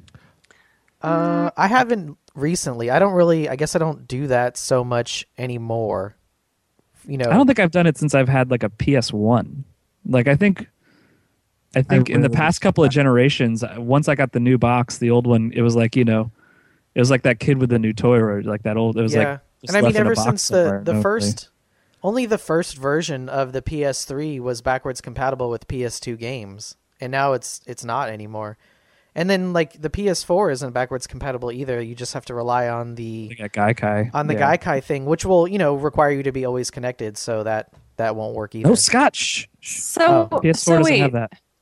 D: Uh, I haven't recently. I don't really. I guess I don't do that so much anymore. You know,
A: I don't think I've done it since I've had like a P S one. Like I think I think in the
B: really
A: past couple of generations, once I got the new box, the old one, it was like, you know, it was like that kid with the new toy or like that old it was
D: yeah.
A: like just
D: And I mean,
A: left in a
D: ever
A: box
D: since the
A: somewhere,
D: the
A: no
D: first, only the first version of the P S three was backwards compatible with P S two games, and now it's it's not anymore. And then like the P S four isn't backwards compatible either. You just have to rely on the
A: like a Gaikai.
D: on the
A: yeah.
D: Gaikai thing, which will you know require you to be always connected, so that that won't work either.
A: No Scotch.
C: So,
D: Oh,
A: P S four
C: so
A: doesn't
C: wait,
A: have that.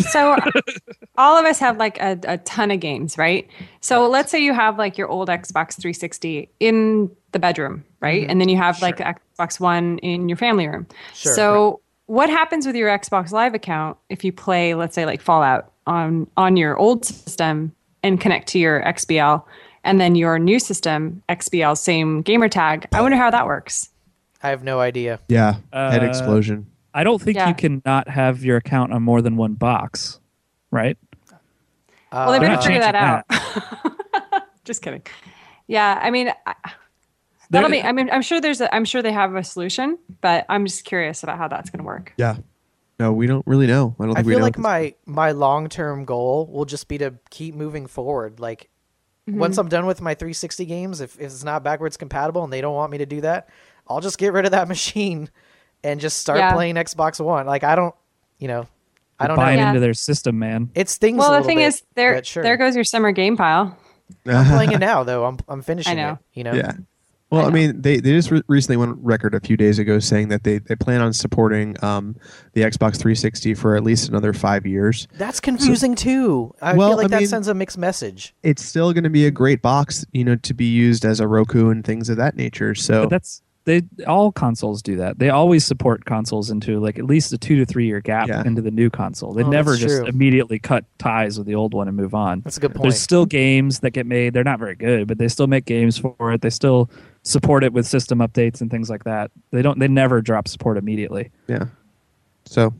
C: So all of us have like a, a ton of games, right? So let's say you have like your old Xbox three sixty in the bedroom, right? And then you have like the Xbox One in your family room.
D: Sure.
C: So what happens with your Xbox Live account if you play, let's say, like Fallout on on your old system and connect to your X B L, and then your new system, X B L, same gamer tag? I wonder how that works.
D: I have no idea.
B: Yeah, head
A: Uh,
B: explosion.
A: I don't think
C: Yeah.
A: you can not have your account on more than one box, right?
C: Well, they
D: Uh,
C: better
A: not
C: figure that
A: changing
C: out. Just kidding. Yeah, I mean, I- that'll be. I mean, I'm sure there's. A, I'm sure they have a solution, but I'm just curious about how that's going to work.
B: Yeah. No, we don't really know. I don't
D: I
B: think we
D: feel
B: know.
D: like my my long term goal will just be to keep moving forward. Like once I'm done with my three sixty games, if, if it's not backwards compatible and they don't want me to do that, I'll just get rid of that machine and just start
C: Yeah.
D: playing Xbox One. Like I don't, you know, I don't
A: Buying
D: know.
C: Yeah.
A: into their system, man.
D: It stings. a
C: Well, the
D: little
C: thing
D: bit,
C: is, there
D: but sure.
C: there goes your summer game pile.
D: I'm playing it now though. I'm I'm finishing
C: I know.
D: it. You know.
B: Yeah. Well, I,
C: know.
B: mean, they, they just re- recently went on record a few days ago saying that they, they plan on supporting um, the Xbox three sixty for at least another five years.
D: That's confusing too. I
B: Well,
D: feel like
B: I
D: that
B: mean-
D: sends a mixed message.
B: It's still going to be a great box, you know, to be used as a Roku and things of that nature. So
A: But that's they all consoles do that. They always support consoles into like at least a two to three year gap
B: Yeah.
A: into the new console. They
D: Oh,
A: never
D: that's
A: just
D: true.
A: immediately cut ties with the old one and move on.
D: That's a good point.
A: There's still games that get made. They're not very good, but they still make games for it. They still support it with system updates and things like that. They don't. They never drop support immediately.
B: yeah. So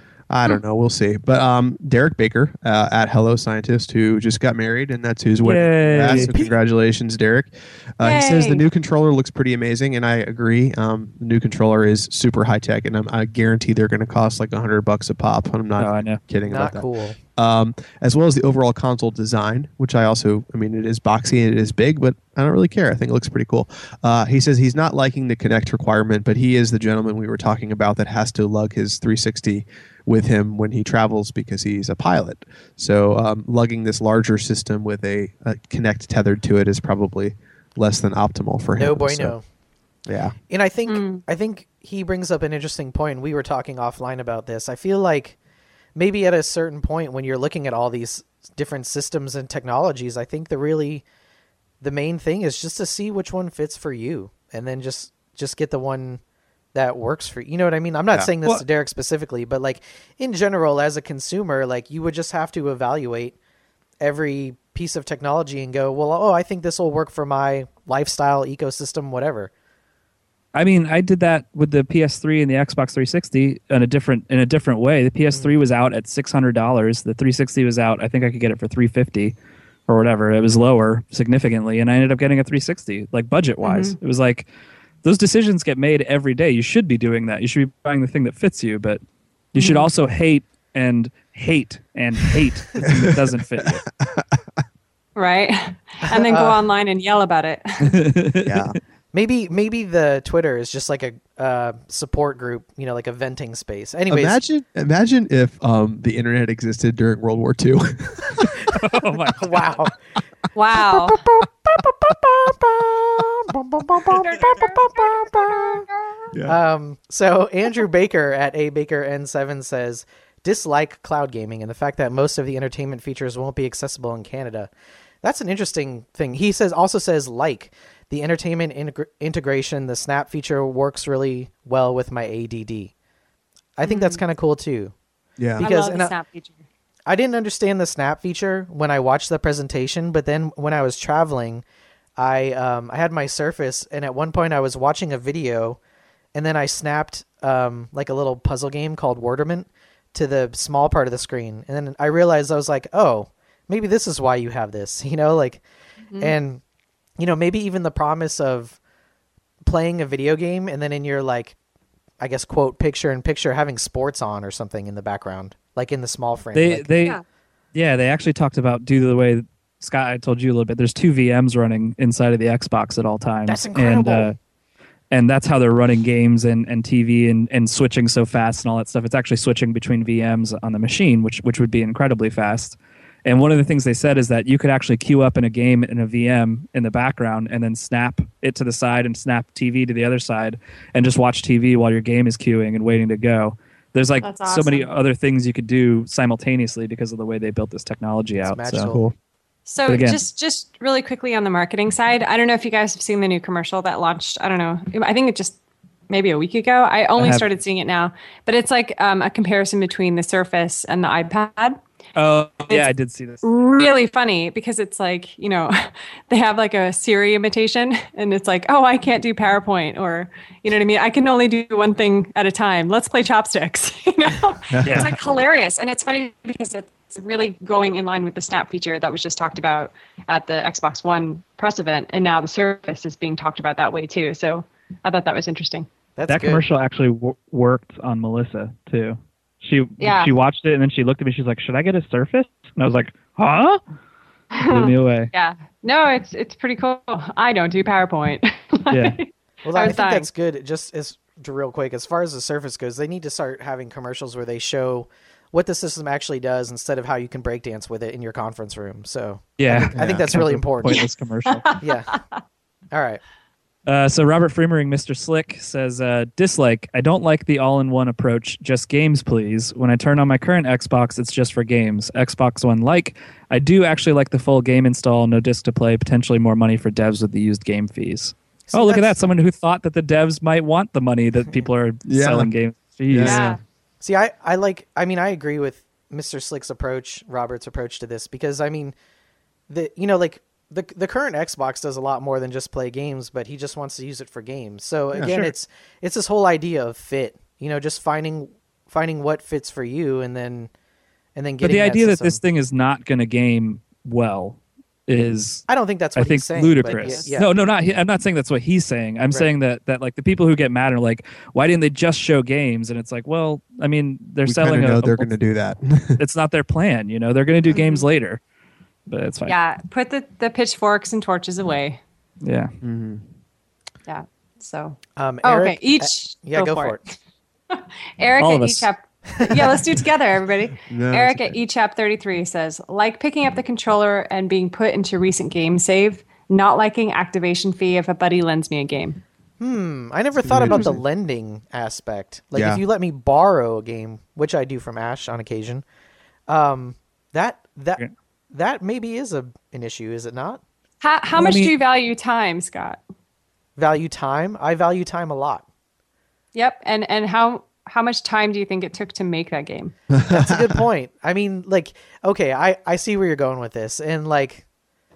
B: I don't know. We'll see. But um, Derek Baker uh, at Hello Scientist, who just got married, and that's who's winning.
A: Yay.
B: Yeah, so congratulations, Derek. Uh, he says the
C: Yay.
B: new controller looks pretty amazing, and I agree. Um, the new controller is super high tech, and I'm, I guarantee they're going to cost like a hundred bucks a pop. I'm not
A: Oh, I know.
B: kidding
D: Not
B: about that.
D: cool.
B: Um, as well as the overall console design, which I also, I mean, it is boxy and it is big, but I don't really care. I think it looks pretty cool. Uh, he says he's not liking the Kinect requirement, but he is the gentleman we were talking about that has to lug his three sixty with him when he travels because he's a pilot. So um, lugging this larger system with a, a Kinect tethered to it is probably less than optimal for him.
D: No bueno.
B: So, yeah.
D: And I think
C: Mm.
D: I think he brings up an interesting point. We were talking offline about this. I feel like maybe at a certain point when you're looking at all these different systems and technologies, I think the really the main thing is just to see which one fits for you, and then just just get the one that works for you. You know what I mean? I'm not
B: Yeah.
D: saying this
A: Well-
D: to Derek specifically, but like in general, as a consumer, like you would just have to evaluate every piece of technology and go, well, oh, I think this will work for my lifestyle, ecosystem, whatever.
A: I mean, I did that with the P S three and the Xbox three sixty in a different in a different way. The P S three was out at six hundred dollars. The three sixty was out. I think I could get it for three fifty or whatever. It was lower significantly, and I ended up getting a three sixty, like budget wise. It was like those decisions get made every day. You should be doing that. You should be buying the thing that fits you, but you should also hate and hate and hate the thing that doesn't fit you.
C: Right? And then go online and yell about it.
B: Yeah.
D: Maybe maybe the Twitter is just like a uh, support group, you know, like a venting space. Anyways,
B: Imagine, imagine if um, the internet existed during World War Two.
A: Oh my God.
D: wow.
C: Wow.
D: Um, so Andrew Baker at A Baker N seven says, dislike cloud gaming and the fact that most of the entertainment features won't be accessible in Canada. That's an interesting thing. He says also says like the entertainment integ- integration, the Snap feature works really well with my A D D. I think that's kind of cool too.
B: Yeah.
C: I
D: Because-
C: love
D: and
C: the
D: I-
C: Snap feature.
D: I didn't understand the Snap feature when I watched the presentation, but then when I was traveling, I um, I had my Surface, and at one point I was watching a video, and then I snapped um, like a little puzzle game called Worderment to the small part of the screen, and then I realized I was like, oh, maybe this is why you have this, you know, like, and you know, maybe even the promise of playing a video game, and then in your like, I guess quote picture in picture having sports on or something in the background, like in the small frame.
A: They
D: like,
A: they
C: Yeah.
A: yeah. they actually talked about due to the way Scott, I told you a little bit. There's two V Ms running inside of the Xbox at all times.
D: That's incredible.
A: And, uh, and that's how they're running games and, and T V and, and switching so fast and all that stuff. It's actually switching between V Ms on the machine, which which would be incredibly fast. And one of the things they said is that you could actually queue up in a game in a V M in the background and then snap it to the side and snap T V to the other side and just watch T V while your game is queuing and waiting to go. There's like
C: That's
A: so many
C: awesome.
A: other things you could do simultaneously because of the way they built this technology out.
D: magical.
A: So
B: Cool.
C: So
A: But again-
C: just just really quickly on the marketing side, I don't know if you guys have seen the new commercial that launched. I don't know. I think it just maybe a week ago. I only
A: I haven't.
C: started seeing it now, but it's like um, a comparison between the Surface and the iPad.
A: oh yeah, I did see this.
C: Really funny because it's like, you know, they have like a Siri imitation and it's like, oh, I can't do PowerPoint, or, you know what I mean? I can only do one thing at a time. Let's play chopsticks. You know, it's like hilarious. And it's funny because it's really going in line with the Snap feature that was just talked about at the Xbox One press event. And now the Surface is being talked about that way too. So I thought that was interesting.
D: That's
A: That
D: good.
A: commercial actually w- worked on Melissa too. She
C: Yeah.
A: she watched it and then she looked at me. She's like, "Should I get a Surface?" And I was like, "Huh?" It blew me away.
C: Yeah. No, it's it's pretty cool. I don't do PowerPoint.
A: Yeah.
D: Well,
C: I
D: I
C: was
D: think
C: dying.
D: that's good. Just as to real quick, as far as the Surface goes, they need to start having commercials where they show what the system actually does instead of how you can breakdance with it in your conference room. So
A: Yeah,
D: I think that's really important.
A: Pointless commercial.
D: yeah. All right.
A: Uh, so Robert Freemering, Mister Slick, says, uh, dislike, I don't like the all-in-one approach, just games, please. When I turn on my current Xbox, it's just for games. Xbox One like, I do actually like the full game install, no disc to play, potentially more money for devs with the used game fees.
D: See,
A: oh, look at that.
D: that's-
A: Someone who thought that the devs might want the money that people are
B: Yeah.
A: selling games fees.
B: Yeah.
C: Yeah.
D: See, I, I like, I mean, I agree with Mister Slick's approach, Robert's approach to this, because I mean, the, you know, like the, the current Xbox does a lot more than just play games, but he just wants to use it for games. So again,
A: sure.
D: it's, it's this whole idea of fit, you know, just finding, finding what fits for you and then, and then
A: But
D: getting
A: the idea that,
D: system.
A: this thing is not going to game well is,
D: I don't think that's what
A: I think,
D: he's saying, but
A: ludicrous.
D: Yeah,
A: No, no, not. I'm not saying that's what he's saying. I'm saying that that like the people who get mad are like, why didn't they just show games? And it's like, well, I mean, they're
B: We
A: selling
B: kind
A: a.
B: of know they're
A: a-
B: going to do that.
A: It's not their plan. You know, they're going to do games later, but it's fine.
C: Yeah. Put the, the pitchforks and torches away.
A: Yeah.
C: Yeah. So,
D: Um,
C: oh,
D: Eric,
C: okay. Each.
D: yeah, go, for it.
C: Eric
A: All
C: at
A: of us.
C: eChap. Yeah, let's do it together, everybody.
B: No,
C: Eric
B: it's
C: at eChap thirty-three says, like picking up the controller and being put into recent game save, not liking activation fee if a buddy lends me a game.
D: Hmm, I never thought about the lending aspect. Like
B: Yeah.
D: if you let me borrow a game, which I do from Ash on occasion, um, that that
A: Yeah.
D: that maybe is a an issue, is it not?
C: How, how
A: Well, I
C: much
A: mean-
C: do you value time, Scott?
D: Value time. I value time a lot.
C: Yep. And and how how much time do you think it took to make that game?
D: That's a good point. I mean, like, okay, I, I see where you're going with this. And like,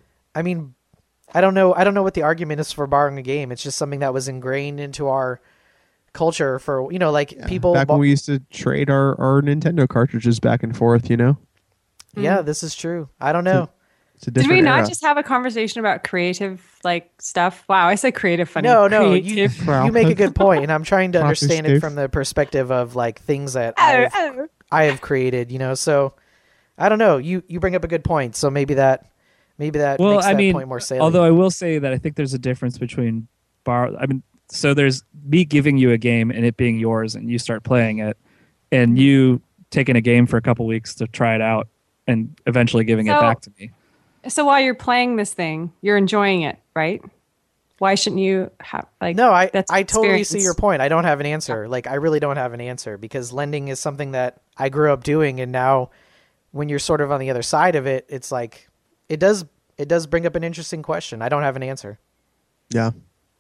D: I mean, I don't know. I don't know what the argument is for borrowing a game. It's just something that was ingrained into our culture for, you know, like people.
B: Back
D: bo-
B: when we used to trade our, our Nintendo cartridges back and forth, you know?
D: yeah, this is true. I don't know.
B: It's a
C: Did
B: different
C: we not
B: era.
C: just have a conversation about creative like stuff? Wow, I said creative funny.
D: No, no, you,
C: Creative.
D: you make a good point, and I'm trying to
B: Proper
D: understand it
B: Steve.
D: from the perspective of like things that
C: Oh,
D: I've,
C: oh.
D: I have created, you know. So I don't know. You you bring up a good point. So maybe that maybe that
A: Well,
D: makes
A: I
D: that
A: mean,
D: point more salient.
A: although I will say that I think there's a difference between borrow. I mean, so there's me giving you a game and it being yours, and you start playing it, and you taking a game for a couple weeks to try it out, and eventually giving it
C: So-
A: back to me.
C: So while you're playing this thing, you're enjoying it, right? Why shouldn't you have like?
D: no, I
C: that's
D: I totally see
C: experience.
D: your point. I don't have an answer. Like I really don't have an answer because lending is something that I grew up doing, and now when you're sort of on the other side of it, it's like it does it does bring up an interesting question. I don't have an answer.
B: Yeah.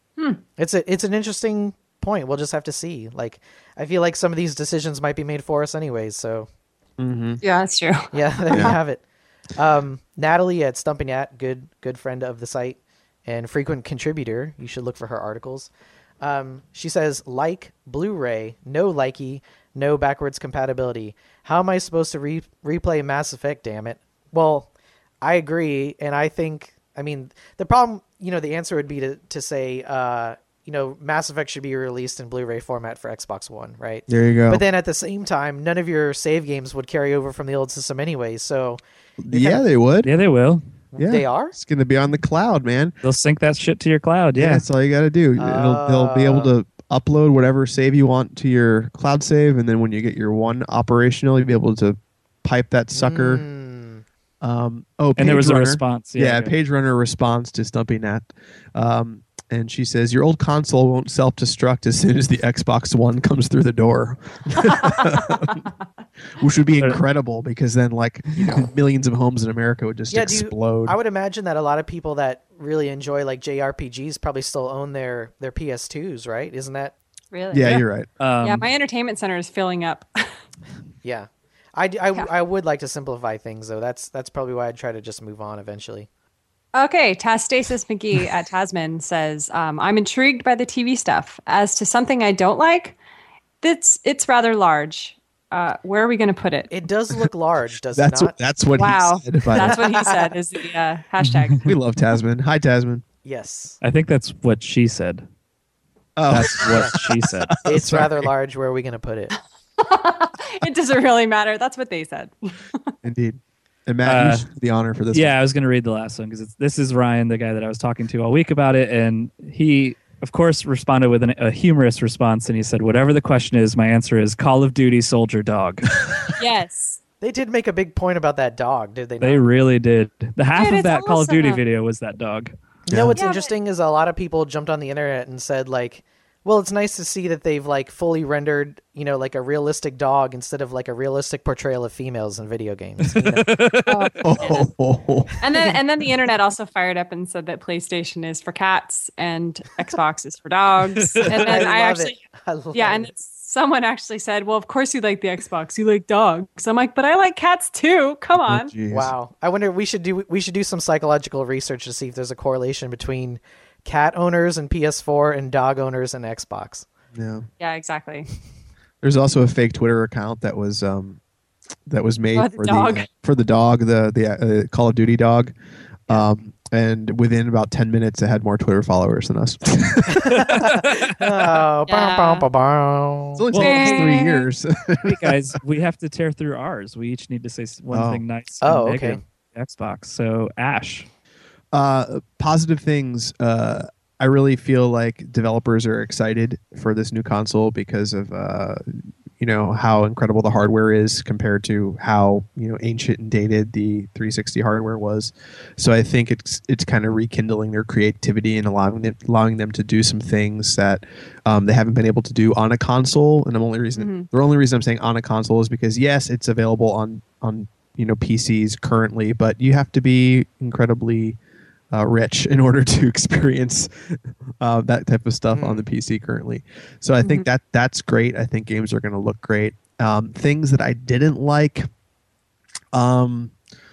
D: It's a it's an interesting point. We'll just have to see. Like I feel like some of these decisions might be made for us anyways. So
C: Yeah, that's true.
D: yeah, there you have it. Um, Natalie at Stumping At, good good friend of the site and frequent contributor. You should look for her articles. Um, she says, like Blu-ray, no likey, no backwards compatibility. How am I supposed to re- replay Mass Effect, damn it? Well, I agree, and I think, I mean, the problem, you know, the answer would be to, to say, uh, you know, Mass Effect should be released in Blu-ray format for Xbox One, right?
B: There you go.
D: But then at the same time, none of your save games would carry over from the old system anyway, so
B: yeah,
D: kinda-
B: they would.
A: Yeah, they will.
B: Yeah.
D: they are?
B: It's going to be on the cloud, man.
A: They'll sync that shit to your cloud.
B: Yeah,
A: Yeah.
B: that's all you got to do. It'll, they'll be able to upload whatever save you want to your cloud save, and then when you get your one operational, you'll be able to pipe that sucker.
D: Mm.
B: Um, oh,
A: And there was a
B: PageRunner.
A: response.
B: Yeah,
A: Yeah.
B: PageRunner responds to Stumping At. Um, and she says, "Your old console won't self-destruct as soon as the Xbox One comes through the door," which would be incredible because then, like, you know, millions of homes in America would just
D: Yeah, do you-
B: explode.
D: I would imagine that a lot of people that really enjoy like J R P Gs probably still own their their P S twos, right? Isn't that?
C: Really?
B: yeah,
A: Yeah.
B: you're right.
A: Um,
C: Yeah, my entertainment center is filling up.
D: Yeah. I, d- I,
C: Yeah.
D: I would like to simplify things though. That's that's probably why I'd try to just move on eventually.
C: Okay, Tastasis McGee at Tasman says, um, I'm intrigued by the T V stuff. As to something I don't like, it's, it's rather large. Uh, where are we going to put it?
D: It does look large, does
B: That's
D: it not?
B: what, that's what
C: Wow.
B: he said. by
C: That's
B: the way.
C: what he said is the uh, hashtag.
B: We love Tasman. Hi, Tasman.
D: Yes.
A: I think that's what she said.
B: Oh,
A: That's what she said.
D: It's
B: Sorry.
D: rather large. Where are we going to put it?
C: It doesn't really matter. That's what they said.
B: indeed. And Matt, you
A: Uh,
B: should do the honor for this.
A: Yeah, I was going to read the last one because this is Ryan, the guy that I was talking to all week about it, and he, of course, responded with an, a humorous response, and he said, "Whatever the question is, my answer is Call of Duty Soldier Dog."
C: Yes.
D: They did make a big point about that dog, did they not?
A: They really did. The half
C: Dude,
A: of
C: it's
A: that Call of Duty
C: awesome.
A: video was that dog.
D: You know what's
C: Yeah, but-
D: interesting is a lot of people jumped on the internet and said like, well, it's nice to see that they've like fully rendered, you know, like a realistic dog instead of like a realistic portrayal of females in video games. You know?
B: Oh, oh, oh.
C: And then and then the internet also fired up and said that PlayStation is for cats and Xbox is for dogs. And then I,
D: love
C: actually
D: it. I love
C: yeah, and
D: it.
C: it's, someone actually said, "Well, of course you like the Xbox. You like dogs." I'm like, "But I like cats too. Come on."
B: Jeez.
D: Wow. I wonder we should do we should do some psychological research to see if there's a correlation between cat owners and P S four and dog owners and Xbox.
B: Yeah.
C: Yeah, exactly.
B: There's also a fake Twitter account that was um that was made
C: Oh, the
B: for
C: dog.
B: the for the dog, the the uh, Call of Duty dog. Um, and within about ten minutes, it had more Twitter followers than us. It's
D: Oh,
C: Yeah.
D: bow, bow, bow, bow.
B: only
A: Well-
B: taken us three years.
A: Hey guys, we have to tear through ours. We each need to say s- one
B: Oh.
A: thing nice.
D: Oh,
A: and
D: okay.
A: negative about Xbox. So Ash,
B: Uh, positive things. Uh, I really feel like developers are excited for this new console because of uh, you know how incredible the hardware is compared to how you know ancient and dated the three sixty hardware was. So I think it's it's kind of rekindling their creativity and allowing them allowing them to do some things that um, they haven't been able to do on a console. And the only reason the only reason I'm saying on a console is because yes, it's available on on you know P Cs currently, but you have to be incredibly Uh, rich in order to experience uh, that type of stuff on the P C currently. So I think that that's great. I think games are going to look great. Um, things that I didn't like, um,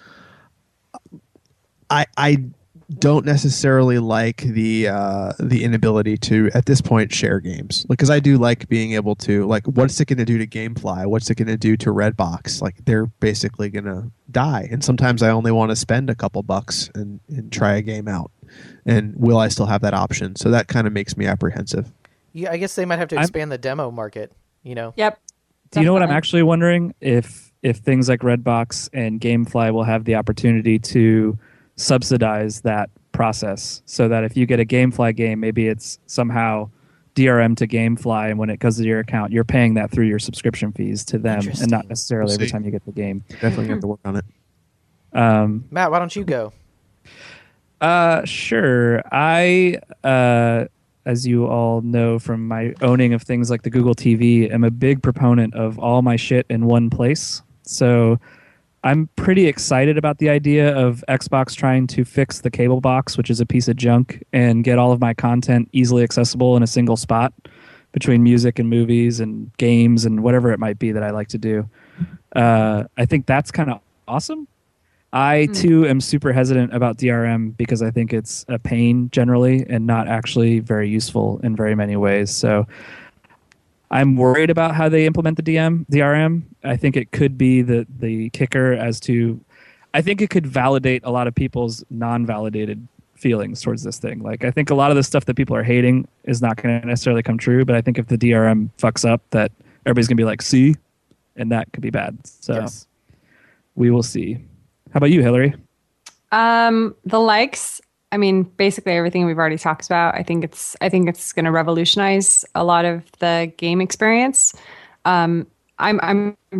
B: I I don't necessarily like the uh, the inability to at this point share games because I do like being able to like what's it going to do to GameFly? What's it going to do to Redbox? Like they're basically going to die, and sometimes I only want to spend a couple bucks and, and try a game out. And will I still have that option? So that kind of makes me apprehensive.
D: Yeah, I guess they might have to
A: I'm-
D: expand the demo market, you know.
C: Yep.
A: do you know what I'm
C: Definitely.
A: actually wondering? If if things like Redbox and GameFly will have the opportunity to subsidize that process, so that if you get a GameFly game, maybe it's somehow D R M to GameFly, and when it goes to your account, you're paying that through your subscription fees to them, and
D: Interesting.
A: not necessarily
B: We'll
A: every
B: see.
A: time you get the game.
B: Definitely have to work on it.
A: Um,
D: Matt, why don't you go?
A: Uh, sure. I, uh, as you all know from my owning of things like the Google T V, am a big proponent of all my shit in one place. So I'm pretty excited about the idea of Xbox trying to fix the cable box, which is a piece of junk, and get all of my content easily accessible in a single spot between music and movies and games and whatever it might be that I like to do. Uh, I think that's kind of awesome. I too am super hesitant about D R M because I think it's a pain generally and not actually very useful in very many ways. So I'm worried about how they implement the D M D R M. I think it could be the the kicker as to I think it could validate a lot of people's non-validated feelings towards this thing. Like I think a lot of the stuff that people are hating is not going to necessarily come true, but I think if the D R M fucks up, that everybody's going to be like, "See?" and that could be bad. So
D: Yes.
A: we will see. How about you, Hillary?
C: Um, the likes. I mean, basically everything we've already talked about. I think it's. I think it's going to revolutionize a lot of the game experience. Um, I'm. I'm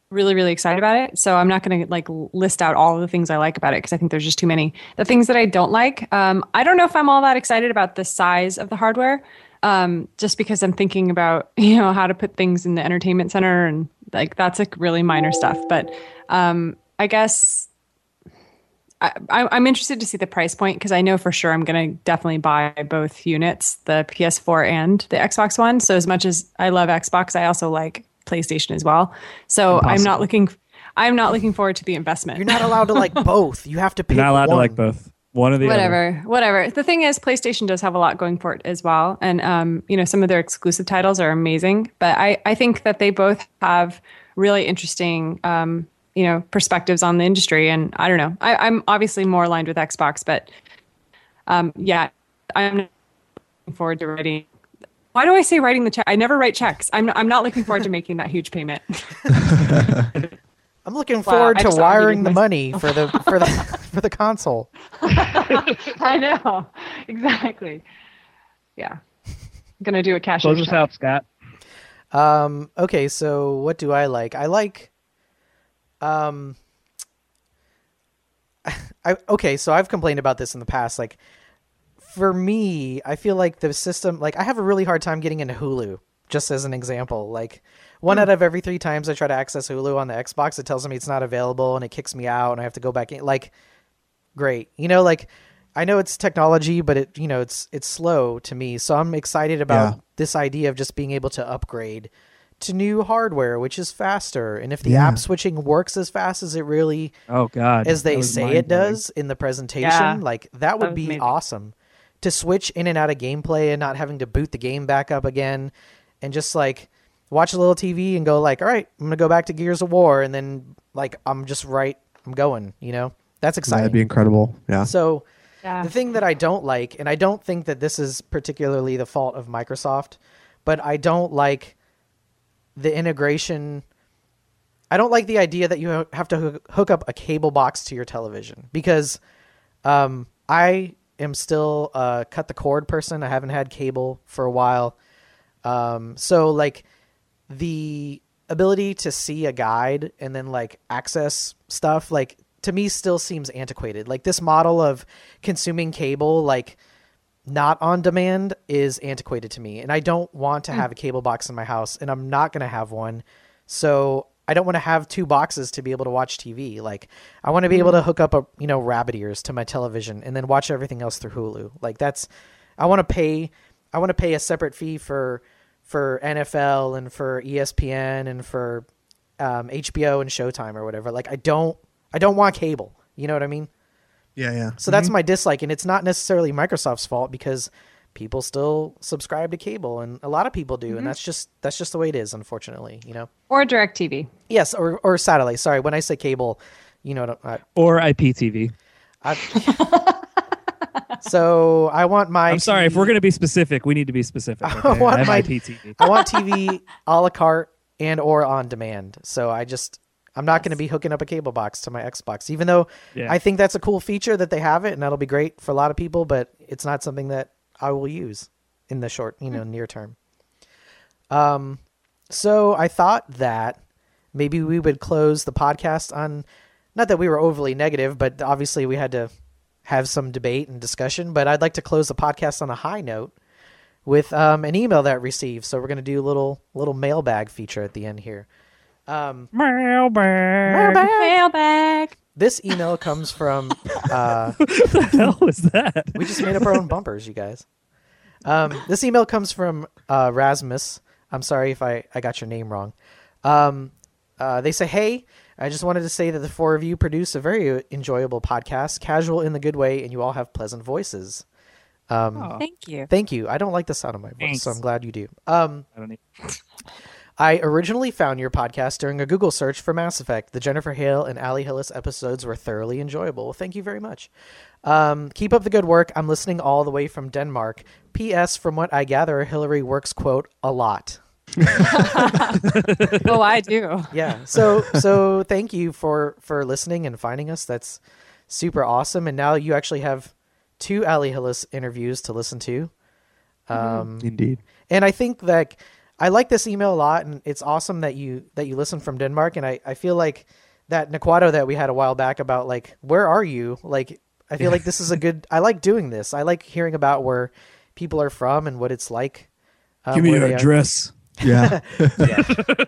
C: really, really excited about it. So I'm not going to like list out all of the things I like about it because I think there's just too many. The things that I don't like, um, I don't know if I'm all that excited about the size of the hardware, um, just because I'm thinking about, you know, how to put things in the entertainment center and like that's like really minor stuff. But um, I guess I, I, I'm interested to see the price point because I know for sure I'm going to definitely buy both units, the P S four and the Xbox One. So as much as I love Xbox, I also like PlayStation as well. So
A: Impossible.
C: I'm not looking I'm not looking forward to the investment.
D: You're not allowed to like both. You have to pick
A: You're not allowed
D: one.
A: to like both. One or the
C: whatever,
A: other.
C: whatever. The thing is, PlayStation does have a lot going for it as well, and um, you know, some of their exclusive titles are amazing. But I, I think that they both have really interesting, um, you know, perspectives on the industry. And I don't know, I, I'm obviously more aligned with Xbox, but um, yeah, I'm looking forward to writing. Why do I say writing the check? I never write checks. I'm I'm not looking forward to making that huge payment.
D: I'm looking
C: Wow,
D: forward
C: I
D: to
C: just
D: wiring
C: argued
D: the
C: with
D: money for the for the for the console.
C: I know. Exactly. Yeah. I'm going to do a cash.
A: Close us out, Scott.
D: Um, okay, so what do I like? I like, um, I, okay, so I've complained about this in the past. Like, for me, I feel like the system, like, I have a really hard time getting into Hulu, just as an example. Like, one out of every three times I try to access Hulu on the Xbox, it tells me it's not available and it kicks me out and I have to go back in. Like, great. You know, like, I know it's technology, but it, you know, it's it's slow to me. So I'm excited about
B: Yeah.
D: this idea of just being able to upgrade to new hardware, which is faster. And if the
B: Yeah.
D: app switching works as fast as it really,
A: Oh God.
D: as they
A: That was
D: say it
A: mind-blowing.
D: does in the presentation,
C: Yeah.
D: like that would
C: was
D: be
C: amazing.
D: awesome. To switch in and out of gameplay and not having to boot the game back up again and just like watch a little T V and go like, all right, I'm going to go back to Gears of War. And then like, I'm just right. I'm going, you know, that's exciting.
B: That'd be incredible. Yeah.
D: So
C: Yeah.
D: the thing that I don't like, and I don't think that this is particularly the fault of Microsoft, but I don't like the integration. I don't like the idea that you have to hook- hook up a cable box to your television because um, I am still a cut the cord person. I haven't had cable for a while. Um, so like the ability to see a guide and then like access stuff, like to me still seems antiquated. Like this model of consuming cable, like not on demand is antiquated to me. And I don't want to have a cable box in my house and I'm not going to have one. So I don't want to have two boxes to be able to watch T V. Like I want to be able to hook up a, you know, rabbit ears to my television and then watch everything else through Hulu. Like that's, I want to pay, I want to pay a separate fee for, for N F L and for E S P N and for um, H B O and Showtime or whatever. Like I don't, I don't want cable. You know what I mean?
B: Yeah, yeah.
D: So that's my dislike. And it's not necessarily Microsoft's fault because people still subscribe to cable and a lot of people do. And that's just, that's just the way it is, unfortunately, you know?
C: Or DirecTV.
D: Yes. Or, or satellite. Sorry. When I say cable, you know, I,
A: Or I P T V.
D: I, so I want my,
A: I'm sorry.
D: T V
A: If we're going to be specific, we need to be specific.
D: I
A: Okay?
D: want
A: I have
D: my-
A: I P T V.
D: I want T V a la carte and or on demand. So I just, I'm not going to be hooking up a cable box to my Xbox, even though
A: Yeah.
D: I think that's a cool feature that they have it and that'll be great for a lot of people, but it's not something that I will use in the short, you know, near term. Um, so I thought that maybe we would close the podcast on, not that we were overly negative, but obviously we had to have some debate and discussion, but I'd like to close the podcast on a high note with um, an email that I received. So we're going to do a little, little mailbag feature at the end here. Um,
A: Mailbag.
C: Mailbag.
D: This email comes from, uh,
A: What the hell was that?
D: we just made up our own bumpers, you guys. Um, this email comes from uh, Rasmus. I'm sorry if I, I got your name wrong. Um, uh, they say, hey, I just wanted to say that the four of you produce a very enjoyable podcast, casual in the good way, and you all have pleasant voices. Um,
A: Oh,
C: Thank you.
D: Thank you. I don't like the sound of my voice,
A: Thanks.
D: so I'm glad you do. Um,
A: I don't need.
D: I originally found your podcast during a Google search for Mass Effect. The Jennifer Hale and Ali Hillis episodes were thoroughly enjoyable. Well, thank you very much. Um, keep up the good work. I'm listening all the way from Denmark. P S. From what I gather, Hillary works, quote, a lot.
C: Oh, I do.
D: Yeah. So so thank you for, for listening and finding us. That's super awesome. And now you actually have two Ali Hillis interviews to listen to. Um,
B: Indeed.
D: And I think that I like this email a lot, and it's awesome that you that you listen from Denmark. And I, I feel like that Nequado that we had a while back about like where are you? Like I feel like this is a good. I like doing this. I like hearing about where people are from and what it's like. Um,
A: Give me
D: where
A: your
D: they are.
A: address.
B: Yeah.
D: Yeah.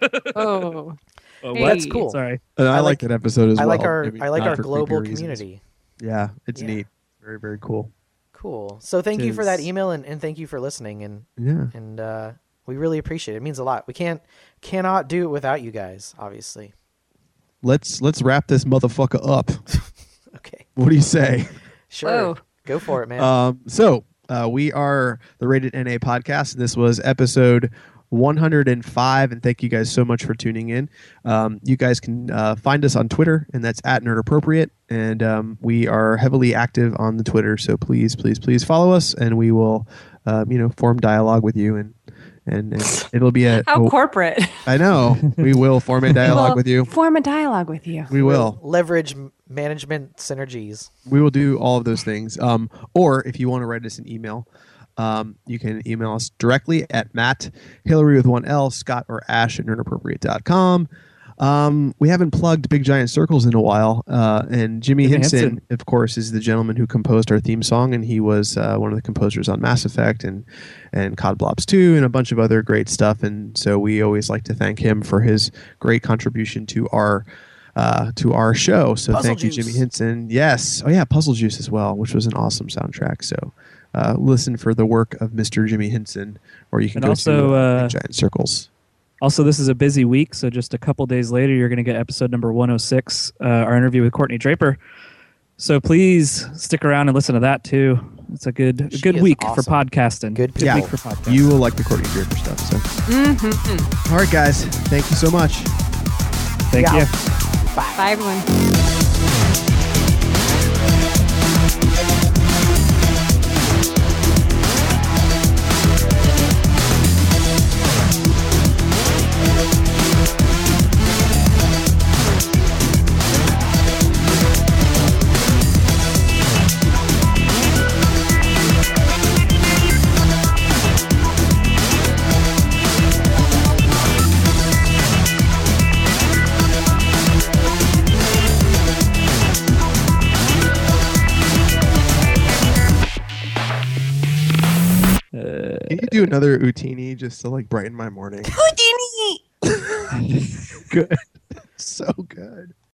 C: Oh,
A: Oh,
C: Hey.
A: what?
D: That's cool.
A: Sorry.
B: And I,
D: I
B: like
D: like-
B: that episode as
D: I
B: well.
D: like our
B: Maybe
D: I like
B: not
D: our
B: for
D: global
B: creepy reasons.
D: community.
B: Yeah, it's
D: Yeah.
B: neat. Very, very cool.
D: Cool. So thank
A: It
D: you for that
A: is.
D: email, and, and thank you for listening, and
B: Yeah.
D: and uh, we really appreciate it. It means a lot. We can't cannot do it without you guys, obviously.
B: Let's let's wrap this motherfucker up.
D: Okay.
B: What do you say?
D: Sure.
C: Whoa.
D: Go for it, man.
B: Um, so uh, we are the Rated N A podcast. This was episode one hundred five, and thank you guys so much for tuning in. Um, you guys can uh, find us on Twitter, and that's at Nerd Appropriate, and um, we are heavily active on the Twitter. So please, please, please follow us, and we will, uh, you know, form dialogue with you, and and, and it'll be a.
C: how
B: a-
C: corporate.
B: I know we will form a dialogue
C: Well,
B: with you.
C: Form a dialogue with you.
B: We will.
D: Leverage m- management synergies.
B: We will do all of those things. Um, or if you want to write us an email, um, you can email us directly at Matt, Hillary with one L, Scott or Ash at nerdappropriate dot com. Um, we haven't plugged Big Giant Circles in a while. Uh, and Jimmy,
A: Jimmy
B: Henson,
A: Henson.
B: of course, is the gentleman who composed our theme song, and he was uh, one of the composers on Mass Effect and, and C O D Blobs two and a bunch of other great stuff. And so we always like to thank him for his great contribution to our uh, to our show. So
D: Puzzle
B: thank you,
D: Juice.
B: Jimmy Henson. Yes. Oh, yeah, Puzzle Juice as well, which was an awesome soundtrack. So uh, listen for the work of Mister Jimmy Henson, or you can
A: And
B: go
A: also,
B: to uh,
A: uh,
B: Big Giant Circles.
A: Also, this is a busy week, so just a couple days later, you're going to get episode number one oh six, uh, our interview with Courtney Draper. So please stick around and listen to that too. It's a good, a
D: She
A: good
D: is
A: week
D: awesome.
A: for podcasting.
D: Good
A: good
B: Yeah.
A: week for podcasting.
B: You will like the Courtney Draper stuff. So,
C: Mm-hmm.
B: all right, guys, thank you so much.
A: Thank
D: Yeah.
A: you.
C: Bye, everyone.
B: Can you do another Utini just to like brighten my morning? Good. So good.